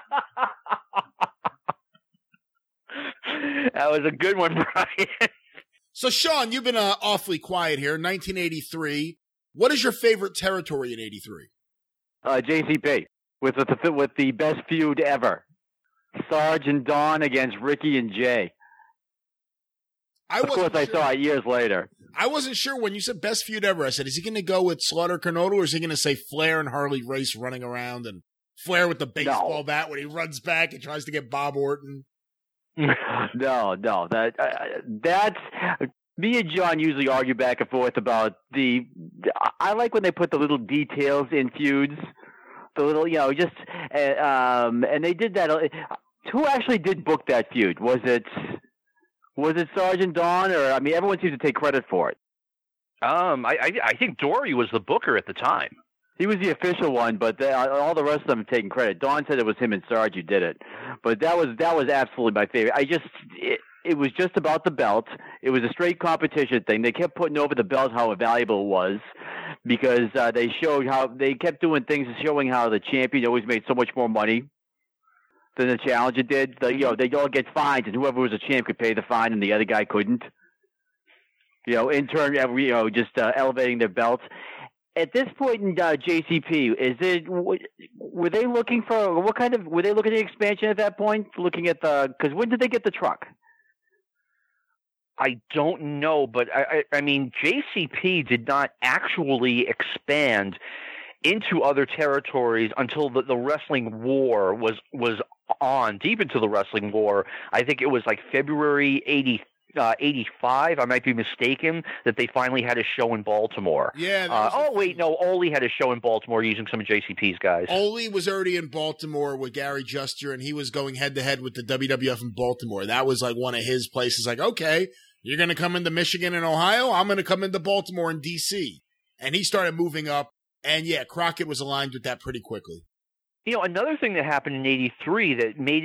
was a good one, Brian. So, Sean, you've been awfully quiet here. 1983. What is your favorite territory in 83? JCP with the best feud ever. Sarge and Don against Ricky and Jay. Of course, I saw it years later. I wasn't sure when you said best feud ever. I said, is he going to go with Slaughter Canolo or is he going to say Flair and Harley Race running around and Flair with the baseball bat when he runs back and tries to get Bob Orton? No. That's me and John usually argue back and forth about I like when they put the little details in feuds. The little, and they did that. Who actually did book that feud? Was it Sergeant Don, or everyone seems to take credit for it? I think Dory was the booker at the time. He was the official one, but all the rest of them have taken credit. Don said it was him and Sarge who did it, but that was absolutely my favorite. It was just about the belt. It was a straight competition thing. They kept putting over the belt how valuable it was because they showed how they kept doing things showing how the champion always made so much more money than the challenger did. They all get fines, and whoever was a champ could pay the fine, and the other guy couldn't. In turn, just elevating their belts. At this point in JCP, were they looking for were they looking at expansion at that point? Looking at because when did they get the truck? I don't know, but JCP did not actually expand into other territories until the wrestling war was on, deep into the wrestling war. I think it was like February 85, I might be mistaken, that they finally had a show in Baltimore. Yeah. Ole had a show in Baltimore using some of JCP's guys. Ole was already in Baltimore with Gary Juster, and he was going head-to-head with the WWF in Baltimore. That was like one of his places, like, okay, you're going to come into Michigan and Ohio? I'm going to come into Baltimore and D.C. And he started moving up, and yeah, Crockett was aligned with that pretty quickly. Another thing that happened in 83 that made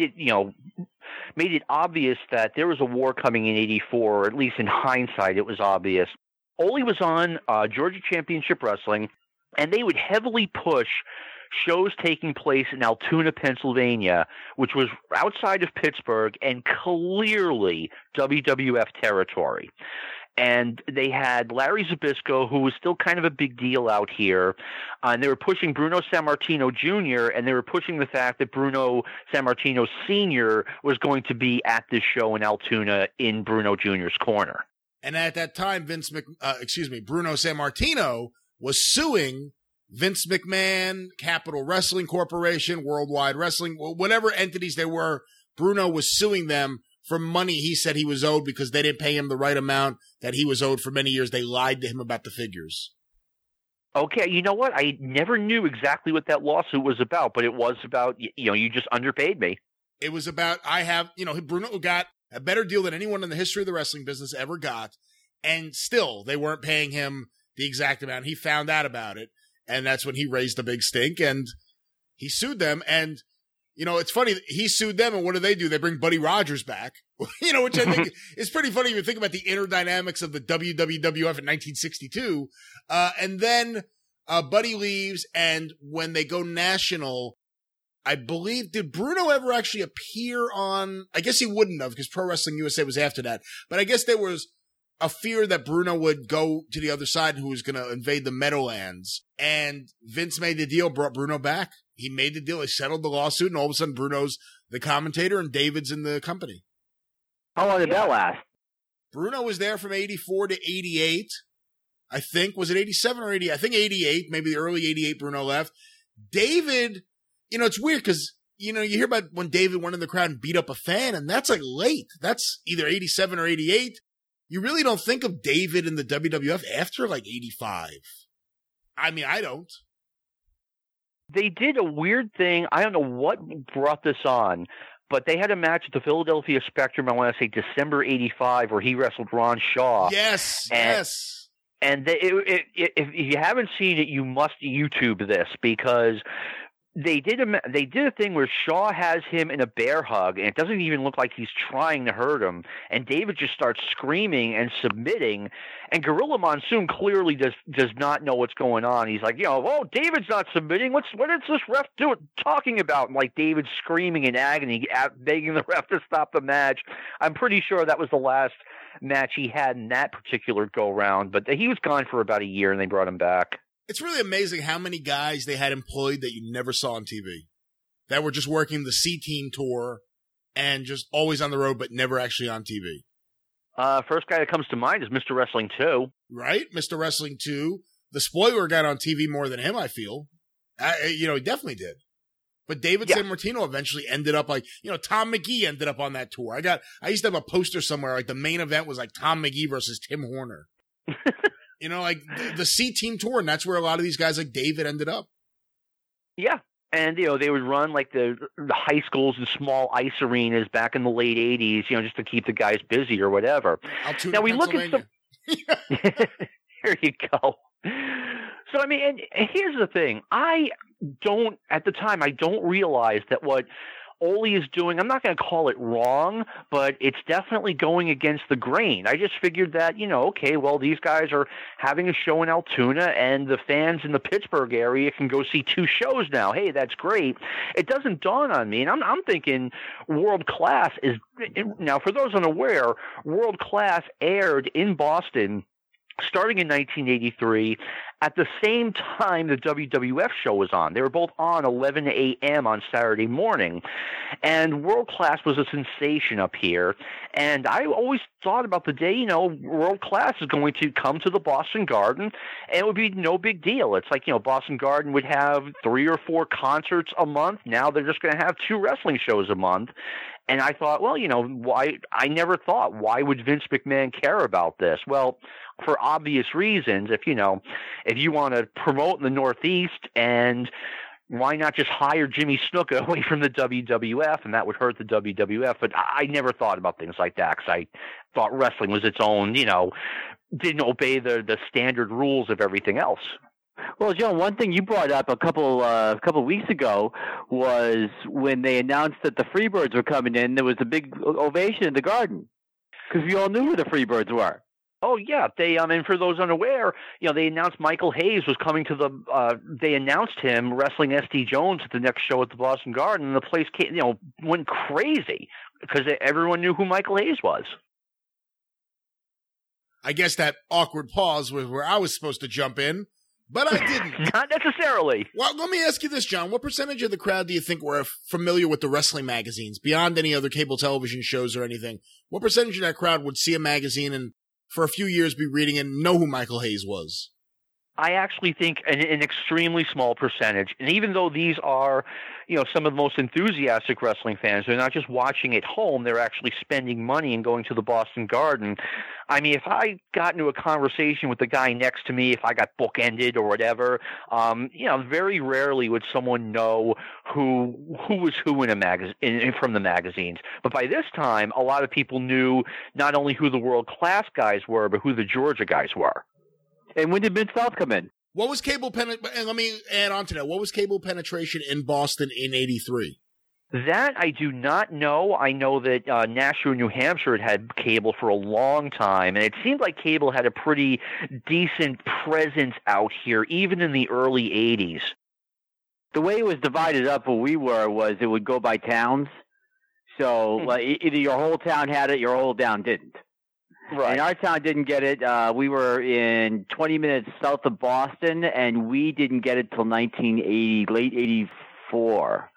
it obvious that there was a war coming in 84, or at least in hindsight, it was obvious. Ole was on Georgia Championship Wrestling, and they would heavily push shows taking place in Altoona, Pennsylvania, which was outside of Pittsburgh and clearly WWF territory. And they had Larry Zbyszko, who was still kind of a big deal out here. And they were pushing Bruno Sammartino Jr., and they were pushing the fact that Bruno Sammartino Sr. was going to be at this show in Altoona in Bruno Jr.'s corner. And at that time, Bruno Sammartino was suing Vince McMahon, Capital Wrestling Corporation, Worldwide Wrestling, whatever entities they were. Bruno was suing them for money he said he was owed because they didn't pay him the right amount that he was owed for many years. They lied to him about the figures. Okay, you know what? I never knew exactly what that lawsuit was about, but it was about, you just underpaid me. It was about, Bruno got a better deal than anyone in the history of the wrestling business ever got, and still they weren't paying him the exact amount. He found out about it, and that's when he raised a big stink, and he sued them, and it's funny. He sued them, and what do? They bring Buddy Rogers back, which I think is pretty funny if you think about the inner dynamics of the WWF in 1962. And then Buddy leaves, and when they go national, I believe, did Bruno ever actually appear on, I guess he wouldn't have because Pro Wrestling USA was after that, but I guess there was a fear that Bruno would go to the other side who was going to invade the Meadowlands. And Vince made the deal, brought Bruno back. He made the deal. He settled the lawsuit, and all of a sudden Bruno's the commentator and David's in the company. How long did that last? Bruno was there from 84 to 88. I think, was it 87 or 80? I think 88, maybe the early 88 Bruno left. David, it's weird because, you hear about when David went in the crowd and beat up a fan, and that's like late. That's either 87 or 88. You really don't think of David in the WWF after like 85. I mean, I don't. They did a weird thing. I don't know what brought this on, but they had a match at the Philadelphia Spectrum, I want to say December 85, where he wrestled Ron Shaw. Yes. And if you haven't seen it, you must YouTube this because they did a thing where Shaw has him in a bear hug, and it doesn't even look like he's trying to hurt him. And David just starts screaming and submitting, and Gorilla Monsoon clearly does not know what's going on. He's like, David's not submitting. What is this ref talking about? And like David's screaming in agony, begging the ref to stop the match. I'm pretty sure that was the last match he had in that particular go-round, but he was gone for about a year, and they brought him back. It's really amazing how many guys they had employed that you never saw on TV, that were just working the C-Team tour and just always on the road but never actually on TV. First guy that comes to mind is Mr. Wrestling 2. Right? Mr. Wrestling 2. The Spoiler got on TV more than him, I feel. He definitely did. But David San Martino eventually ended up Tom McGee ended up on that tour. I used to have a poster somewhere, like the main event was like Tom McGee versus Tim Horner. Like the C-Team tour, and that's where a lot of these guys like David ended up. Yeah. And, they would run like the high schools and small ice arenas back in the late 80s, just to keep the guys busy or whatever. Now we look at some. There you go. So, I mean, and here's the thing. At the time, I don't realize that what Ole is doing, I'm not going to call it wrong, but it's definitely going against the grain. I just figured that, okay, well, these guys are having a show in Altoona, and the fans in the Pittsburgh area can go see 2 shows now. Hey, that's great. It doesn't dawn on me, and I'm thinking World Class is – now, for those unaware, World Class aired in Boston starting in 1983, at the same time the WWF show was on. They were both on 11 a.m. on Saturday morning. And World Class was a sensation up here. And I always thought about the day, World Class is going to come to the Boston Garden, and it would be no big deal. It's like, Boston Garden would have 3 or 4 concerts a month. Now they're just going to have 2 wrestling shows a month. And I thought, well, why? I never thought, why would Vince McMahon care about this? Well, for obvious reasons. If you want to promote in the Northeast, and why not just hire Jimmy Snuka away from the WWF, and that would hurt the WWF. But I never thought about things like that because I thought wrestling was its own, didn't obey the standard rules of everything else. Well, John, one thing you brought up a couple weeks ago was when they announced that the Freebirds were coming in, there was a big ovation in the Garden because we all knew who the Freebirds were. Oh yeah, they and for those unaware, they announced Michael Hayes was coming to the. They announced him wrestling S.D. Jones at the next show at the Boston Garden, and the place went crazy because everyone knew who Michael Hayes was. I guess that awkward pause was where I was supposed to jump in. But I didn't. Not necessarily. Well, let me ask you this, John. What percentage of the crowd do you think were familiar with the wrestling magazines, beyond any other cable television shows or anything? What percentage of that crowd would see a magazine and for a few years be reading and know who Michael Hayes was? I actually think an extremely small percentage. And even though these are, some of the most enthusiastic wrestling fans, they're not just watching at home, they're actually spending money and going to the Boston Garden. I mean, if I got into a conversation with the guy next to me, if I got bookended or whatever, very rarely would someone know who was who in a magazine from the magazines. But by this time, a lot of people knew not only who the World Class guys were, but who the Georgia guys were. And when did Mid-South come in? What was cable penetration? And let me add on to that. What was cable penetration in Boston in 83? That I do not know. I know that Nashua, New Hampshire had cable for a long time, and it seemed like cable had a pretty decent presence out here, even in the early 80s. the way it was divided up where we were was it would go by towns. So like, either your whole town had it, your whole town didn't. Right. And our town didn't get it. We were in 20 minutes south of Boston, and we didn't get it till 1980, late 84.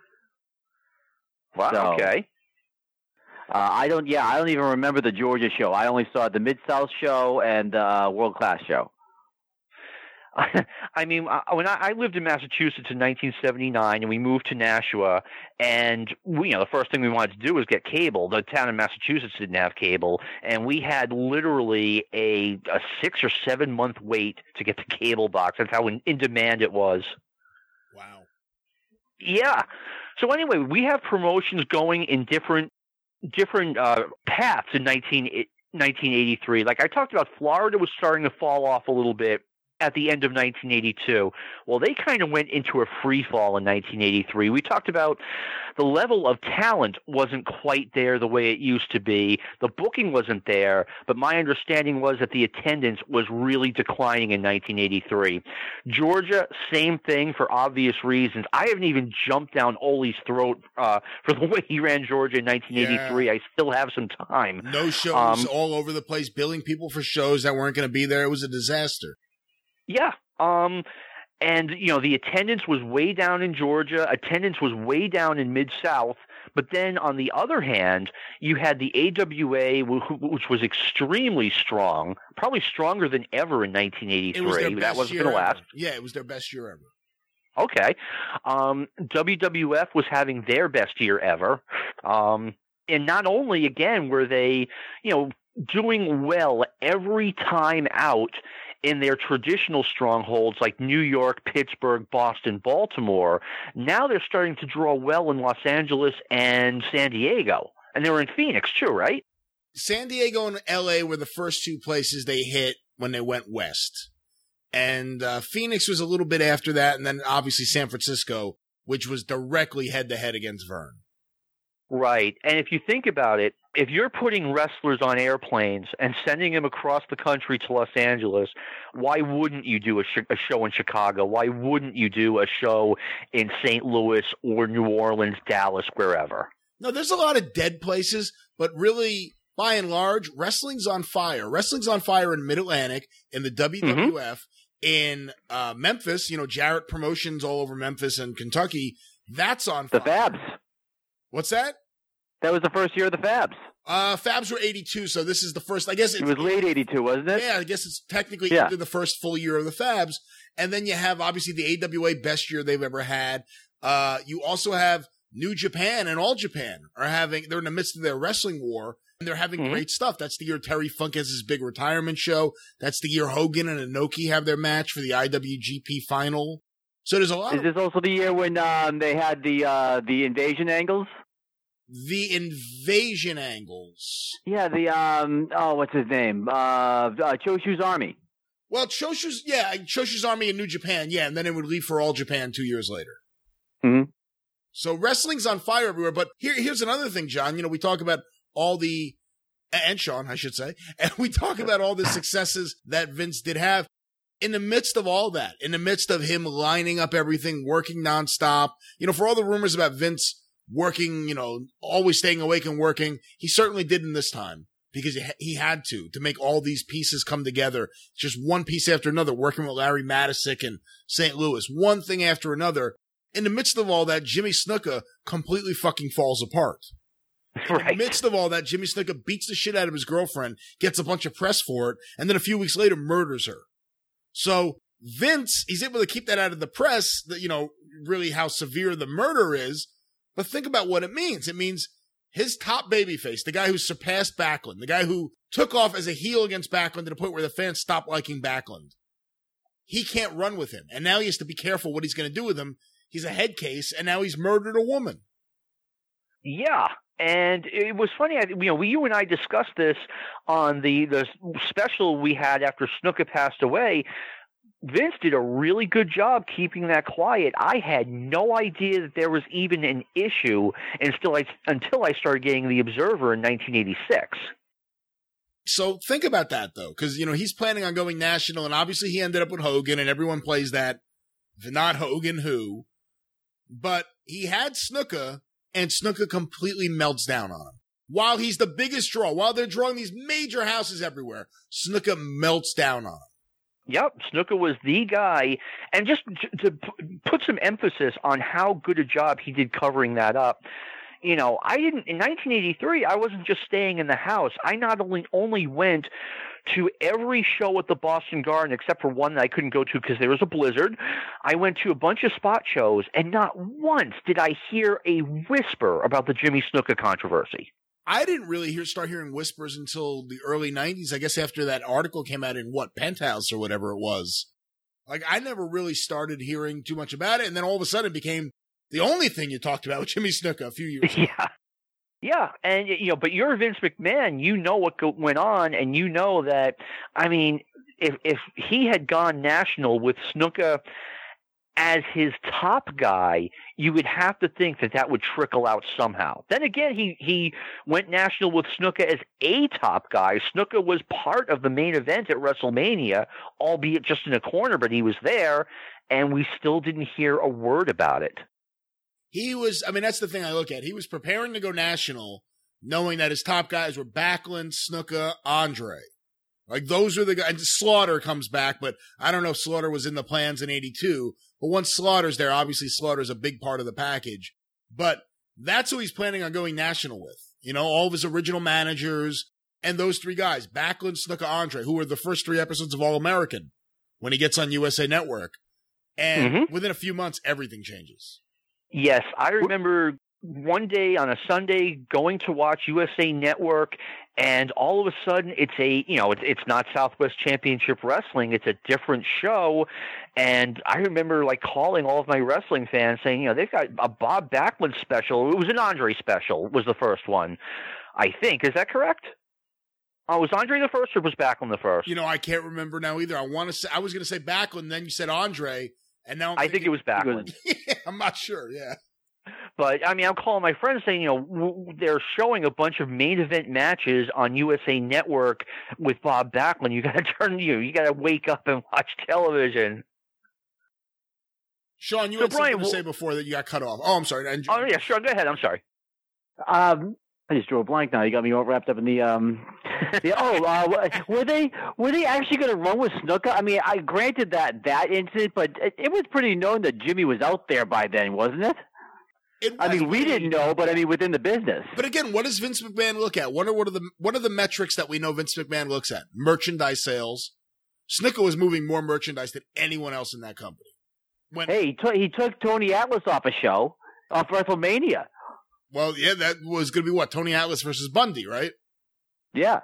Wow. So, okay. I don't even remember the Georgia show. I only saw the Mid-South show and the World Class show. I mean, when I lived in Massachusetts in 1979, and we moved to Nashua, and the first thing we wanted to do was get cable. The town in Massachusetts didn't have cable, and we had literally a 6 or 7 month wait to get the cable box. That's how in demand it was. Wow. Yeah. So anyway, we have promotions going in different paths in 1983. Like I talked about, Florida was starting to fall off a little bit at the end of 1982. Well, they kind of went into a free fall in 1983. We talked about the level of talent wasn't quite there the way it used to be. The booking wasn't there, but my understanding was that the attendance was really declining in 1983. Georgia, same thing for obvious reasons. I haven't even jumped down Ole's throat for the way he ran Georgia in 1983. Yeah. I still have some time. No shows all over the place, billing people for shows that weren't going to be there. It was a disaster. Yeah. And, the attendance was way down in Georgia. Attendance was way down in Mid-South. But then, on the other hand, you had the AWA, which was extremely strong, probably stronger than ever in 1983. That wasn't going to last. Yeah, it was their best year ever. Okay. WWF was having their best year ever. And not only, again, were they, doing well every time out in their traditional strongholds like New York, Pittsburgh, Boston, Baltimore, now they're starting to draw well in Los Angeles and San Diego. And they were in Phoenix too, right? San Diego and LA were the first two places they hit when they went west. And Phoenix was a little bit after that, and then obviously San Francisco, which was directly head-to-head against Verne. Right. And if you think about it, if you're putting wrestlers on airplanes and sending them across the country to Los Angeles, why wouldn't you do a show in Chicago? Why wouldn't you do a show in St. Louis or New Orleans, Dallas, wherever? No, there's a lot of dead places, but really, by and large, wrestling's on fire. Wrestling's on fire in Mid-Atlantic, in the WWF, in Memphis, Jarrett Promotions all over Memphis and Kentucky. That's on fire. The Fabs. What's that? That was the first year of the Fabs. Fabs were 82, so this is the first, I guess it was late 82, wasn't it? Yeah, I guess it's technically into the first full year of the Fabs. And then you have, obviously, the AWA best year they've ever had. You also have New Japan and All Japan they're in the midst of their wrestling war, and they're having great stuff. That's the year Terry Funk has his big retirement show. That's the year Hogan and Inoki have their match for the IWGP final. So there's a lot. Is this also the year when they had the invasion angles? The invasion angles. Yeah, what's his name? Choshu's Army. Well, Choshu's Army in New Japan, and then it would leave for All Japan 2 years later. Mm-hmm. So wrestling's on fire everywhere. But here's another thing, John. We talk about all the, and Sean, I should say, and we talk about all the successes that Vince did have. In the midst of all that, in the midst of him lining up everything, working nonstop, for all the rumors about Vince working, always staying awake and working, he certainly didn't this time because he had to make all these pieces come together. Just one piece after another, working with Larry Matisic and St. Louis, one thing after another. In the midst of all that, Jimmy Snuka completely fucking falls apart. Right. In the midst of all that, Jimmy Snuka beats the shit out of his girlfriend, gets a bunch of press for it, and then a few weeks later murders her. So Vince, he's able to keep that out of the press, that, really how severe the murder is. But think about what it means. It means his top babyface, the guy who surpassed Backlund, the guy who took off as a heel against Backlund to the point where the fans stopped liking Backlund. He can't run with him. And now he has to be careful what he's going to do with him. He's a head case, and now he's murdered a woman. Yeah. And it was funny, you and I discussed this on the special we had after Snuka passed away. Vince did a really good job keeping that quiet. I had no idea that there was even an issue until I started getting The Observer in 1986. So think about that, though, because, he's planning on going national, and obviously he ended up with Hogan, and everyone plays that, if not Hogan, who? but he had Snuka, and Snuka completely melts down on him. While he's the biggest draw, while they're drawing these major houses everywhere, Snuka melts down on him. Yep, Snuka was the guy. And just to put some emphasis on how good a job he did covering that up, in 1983, I wasn't just staying in the house. I not only went to every show at the Boston Garden except for one that I couldn't go to because there was a blizzard. I went to a bunch of spot shows, and not once did I hear a whisper about the Jimmy Snuka controversy. I didn't really start hearing whispers until the early 90s, I guess after that article came out in, Penthouse or whatever it was. Like, I never really started hearing too much about it, and then all of a sudden it became the only thing you talked about with Jimmy Snuka a few years ago. Yeah, and, but you're Vince McMahon, you know what went on, and you know that, if he had gone national with Snuka as his top guy, you would have to think that would trickle out somehow. Then again, he went national with Snuka as a top guy. Snuka was part of the main event at WrestleMania, albeit just in a corner, but he was there, and we still didn't hear a word about it. He was, that's the thing I look at. He was preparing to go national, knowing that his top guys were Backlund, Snuka, Andre. Like, those are the guys. And Slaughter comes back, but I don't know if Slaughter was in the plans in 82. But once Slaughter's there, obviously Slaughter's a big part of the package. But that's who he's planning on going national with. All of his original managers and those three guys, Backlund, Snuka, Andre, who were the first 3 episodes of All-American when he gets on USA Network. And within a few months, everything changes. Yes, I remember one day on a Sunday going to watch USA Network, and all of a sudden it's not Southwest Championship Wrestling, it's a different show. And I remember calling all of my wrestling fans saying, they've got a Bob Backlund special. It was an Andre special, was the first one, I think. Is that correct? Was Andre the first or was Backlund the first? I can't remember now either. I was going to say Backlund, then you said Andre. And now I think it was Backlund. Yeah, I'm not sure, yeah. But, I'm calling my friends saying, they're showing a bunch of main event matches on USA Network with Bob Backlund. You got to you got to wake up and watch television. Sean, you had something to say before that you got cut off. Oh, I'm sorry. Oh, yeah, sure. Go ahead. I'm sorry. I just drew a blank now. You got me all wrapped up in the were they actually going to run with Snuka? I granted that incident, but it was pretty known that Jimmy was out there by then, wasn't it? We didn't know, but within the business. But again, what does Vince McMahon look at? What are the metrics that we know Vince McMahon looks at? Merchandise sales. Snuka was moving more merchandise than anyone else in that company. He took Tony Atlas off a show, off WrestleMania. Well, yeah, that was going to be Tony Atlas versus Bundy, right? Yeah.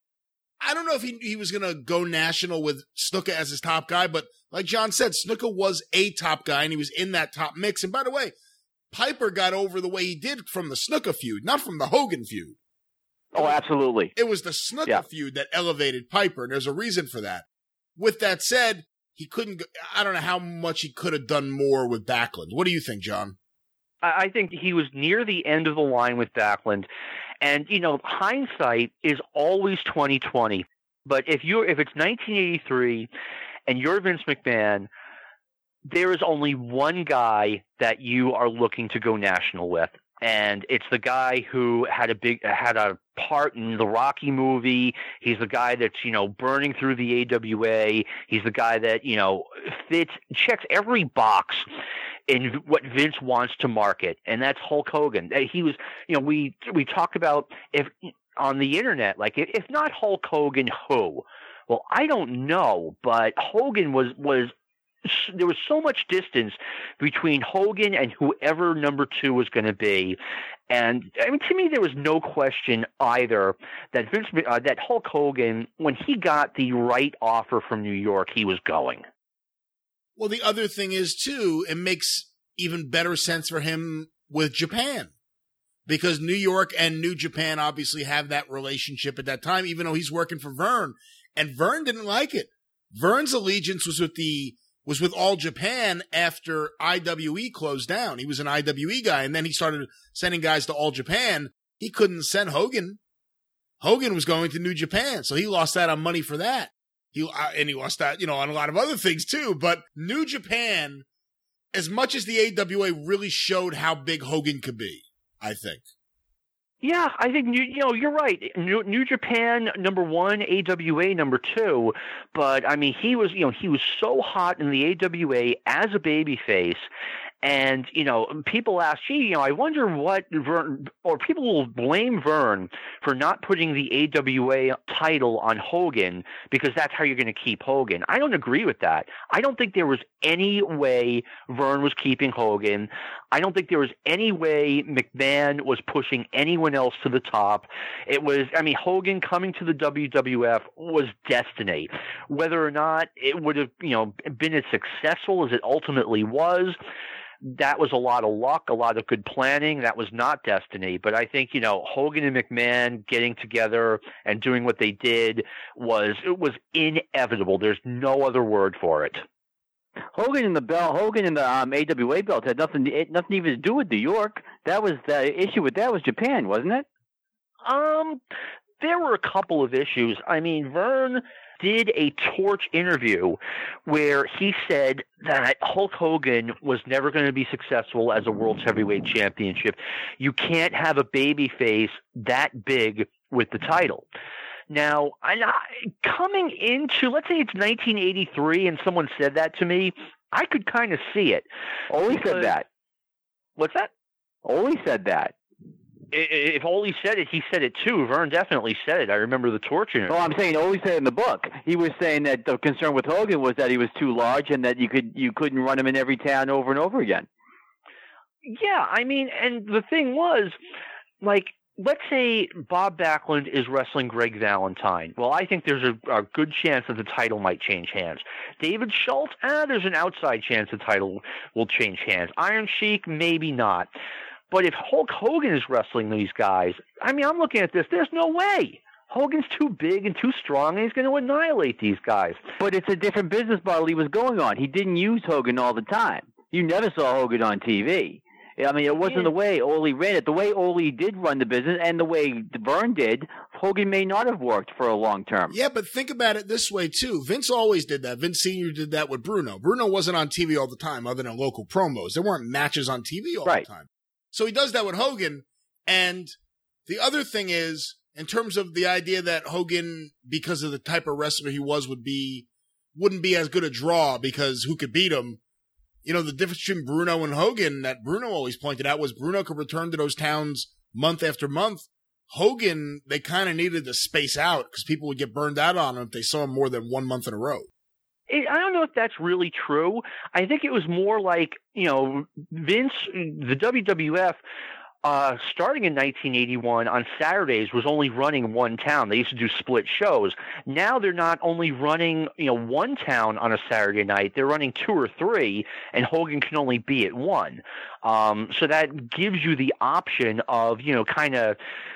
I don't know if he was going to go national with Snuka as his top guy, but like John said, Snuka was a top guy, and he was in that top mix. And by the way, Piper got over the way he did from the Snuka feud, not from the Hogan feud. Oh, absolutely. It was the Snuka feud that elevated Piper, and there's a reason for that. With that said, he couldn't – I don't know how much he could have done more with Backlund. What do you think, John? I think he was near the end of the line with Backlund. And, hindsight is always 20/20. But if it's 1983 and you're Vince McMahon, there is only one guy that you are looking to go national with. And it's the guy who had a part in the Rocky movie. He's the guy that's, burning through the AWA. He's the guy that, checks every box in what Vince wants to market, and that's Hulk Hogan. He was, we talked about if on the internet, if not Hulk Hogan, who? Well, I don't know, but Hogan was there was so much distance between Hogan and whoever number 2 was going to be. And to me, there was no question either that that Hulk Hogan, when he got the right offer from New York, he was going. Well, the other thing is, too, it makes even better sense for him with Japan, because New York and New Japan obviously have that relationship at that time, even though he's working for Vern, and Vern didn't like it. Vern's allegiance was with All Japan after IWE closed down. He was an IWE guy, and then he started sending guys to All Japan. He couldn't send Hogan. Hogan was going to New Japan, so he lost out on money for that. He lost that, on a lot of other things too. But New Japan as much as the AWA really showed how big Hogan could be, I think. Yeah, I think you're right. New Japan #1, AWA #2, but I mean he was so hot in the AWA as a babyface. And, people ask, I wonder what Vern, or people will blame Vern for not putting the AWA title on Hogan because that's how you're going to keep Hogan. I don't agree with that. I don't think there was any way Vern was keeping Hogan. I don't think there was any way McMahon was pushing anyone else to the top. It was, Hogan coming to the WWF was destiny. Whether or not it would have, been as successful as it ultimately was, that was a lot of luck, a lot of good planning. That was not destiny. But I think, Hogan and McMahon getting together and doing what they did was inevitable. There's no other word for it. Hogan and the AWA belt had nothing even to do with New York. That was the issue with that was Japan, wasn't it? There were a couple of issues. Vern did a Torch interview where he said that Hulk Hogan was never going to be successful as a World's Heavyweight Championship. You can't have a babyface that big with the title. Now, coming into, let's say it's 1983 and someone said that to me, I could kind of see it. Ole said that. What's that? Ole said that. If Ole said it, he said it too. Vern definitely said it. I remember the Torch interview. Well, I'm saying Ole said it in the book. He was saying that the concern with Hogan was that he was too large and that you couldn't run him in every town over and over again. Yeah, and the thing was, let's say Bob Backlund is wrestling Greg Valentine. Well, I think there's a good chance that the title might change hands. David Schultz, there's an outside chance the title will change hands. Iron Sheik, maybe not. But if Hulk Hogan is wrestling these guys, I'm looking at this, there's no way. Hogan's too big and too strong, and he's going to annihilate these guys. But it's a different business model he was going on. He didn't use Hogan all the time. You never saw Hogan on TV. It wasn't the way Ole ran it. The way Ole did run the business and the way Vern did, Hogan may not have worked for a long term. Yeah, but think about it this way, too. Vince always did that. Vince Sr. did that with Bruno. Bruno wasn't on TV all the time other than local promos. There weren't matches on TV all the time. So he does that with Hogan. And the other thing is, in terms of the idea that Hogan, because of the type of wrestler he was, wouldn't be as good a draw because who could beat him? The difference between Bruno and Hogan that Bruno always pointed out was Bruno could return to those towns month after month. Hogan, they kind of needed to space out because people would get burned out on him if they saw him more than 1 month in a row. I don't know if that's really true. I think it was more like, Vince, the WWF, starting in 1981 on Saturdays was only running one town. They used to do split shows. Now they're not only running, one town on a Saturday night, they're running 2 or 3, and Hogan can only be at one. So that gives you the option of, kind of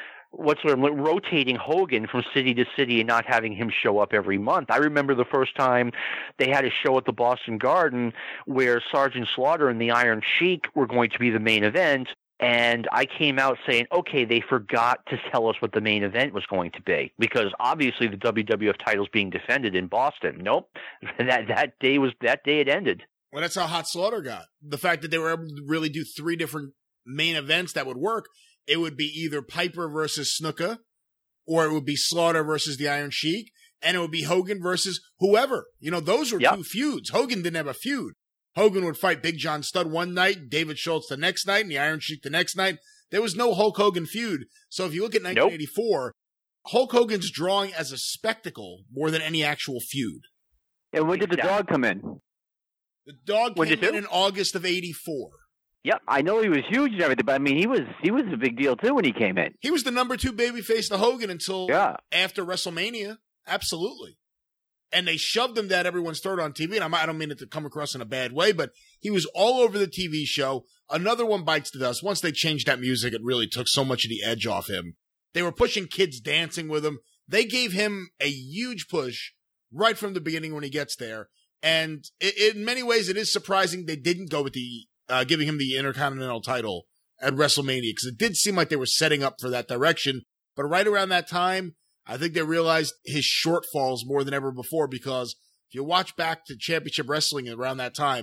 rotating Hogan from city to city and not having him show up every month. I remember the first time they had a show at the Boston Garden where Sergeant Slaughter and the Iron Sheik were going to be the main event. And I came out saying, okay, they forgot to tell us what the main event was going to be because obviously the WWF title's being defended in Boston. Nope. That day it ended. Well, that's how hot Slaughter got. The fact that they were able to really do 3 different main events that would work. It would be either Piper versus Snuka, or it would be Slaughter versus the Iron Sheik, and it would be Hogan versus whoever. Those were 2 feuds. Hogan didn't have a feud. Hogan would fight Big John Studd one night, David Schultz the next night, and the Iron Sheik the next night. There was no Hulk Hogan feud. So if you look at 1984, Hulk Hogan's drawing as a spectacle more than any actual feud. And when did the dog come in? The dog came in August of 84. Yep, I know he was huge and everything, but he was a big deal too when he came in. He was the number 2 babyface to Hogan until after WrestleMania. Absolutely. And they shoved him that everyone's third on TV. And I don't mean it to come across in a bad way, but he was all over the TV show. Another one bites the dust. Once they changed that music, it really took so much of the edge off him. They were pushing kids dancing with him. They gave him a huge push right from the beginning when he gets there. And in many ways, it is surprising they didn't go with the giving him the Intercontinental title at WrestleMania, because it did seem like they were setting up for that direction. But right around that time, I think they realized his shortfalls more than ever before, because if you watch back to Championship Wrestling around that time,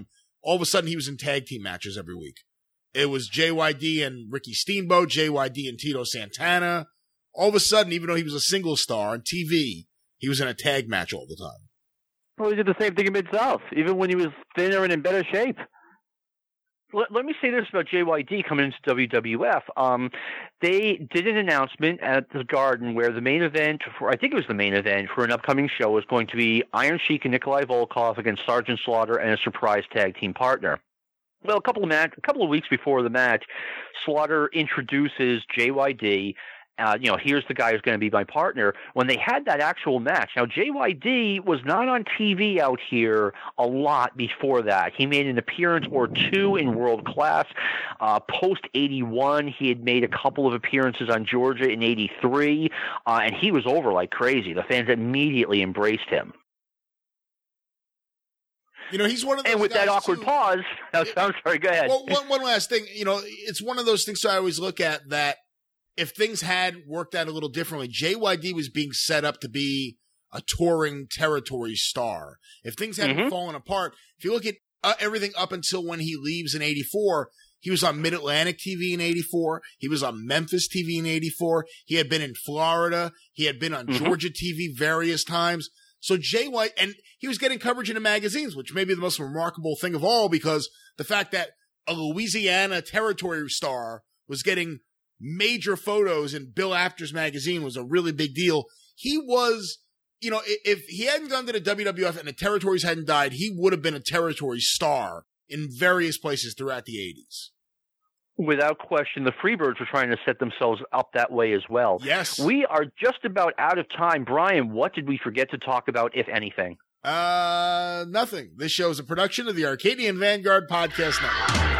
all of a sudden he was in tag team matches every week. It was JYD and Ricky Steamboat, JYD and Tito Santana. All of a sudden, even though he was a single star on TV, he was in a tag match all the time. Well, he did the same thing in Mid-South, even when he was thinner and in better shape. Let me say this about JYD coming into WWF. They did an announcement at the Garden where the main event, I think it was the main event for an upcoming show, was going to be Iron Sheik and Nikolai Volkov against Sergeant Slaughter and a surprise tag team partner. Well, a couple of weeks before the match, Slaughter introduces JYD. Here's the guy who's going to be my partner. When they had that actual match, now JYD was not on TV out here a lot before that. He made an appearance or two in World Class. Post 81, he had made a couple of appearances on Georgia in 83, and he was over like crazy. The fans immediately embraced him. He's one of those And with guys that awkward pause, I'm sorry, go ahead. Well, one last thing. It's one of those things I always look at that if things had worked out a little differently, JYD was being set up to be a touring territory star. If things hadn't fallen apart, if you look at everything up until when he leaves in 84, he was on Mid-Atlantic TV in 84. He was on Memphis TV in 84. He had been in Florida. He had been on Georgia TV various times. So and he was getting coverage in the magazines, which may be the most remarkable thing of all, because the fact that a Louisiana territory star was getting major photos in Bill Apter's magazine was a really big deal. He was, if he hadn't gone to the WWF and the territories hadn't died, he would have been a territory star in various places throughout the 80s. Without question, the Freebirds were trying to set themselves up that way as well. Yes. We are just about out of time. Brian, what did we forget to talk about, if anything? Nothing. This show is a production of the Arcadian Vanguard Podcast Network.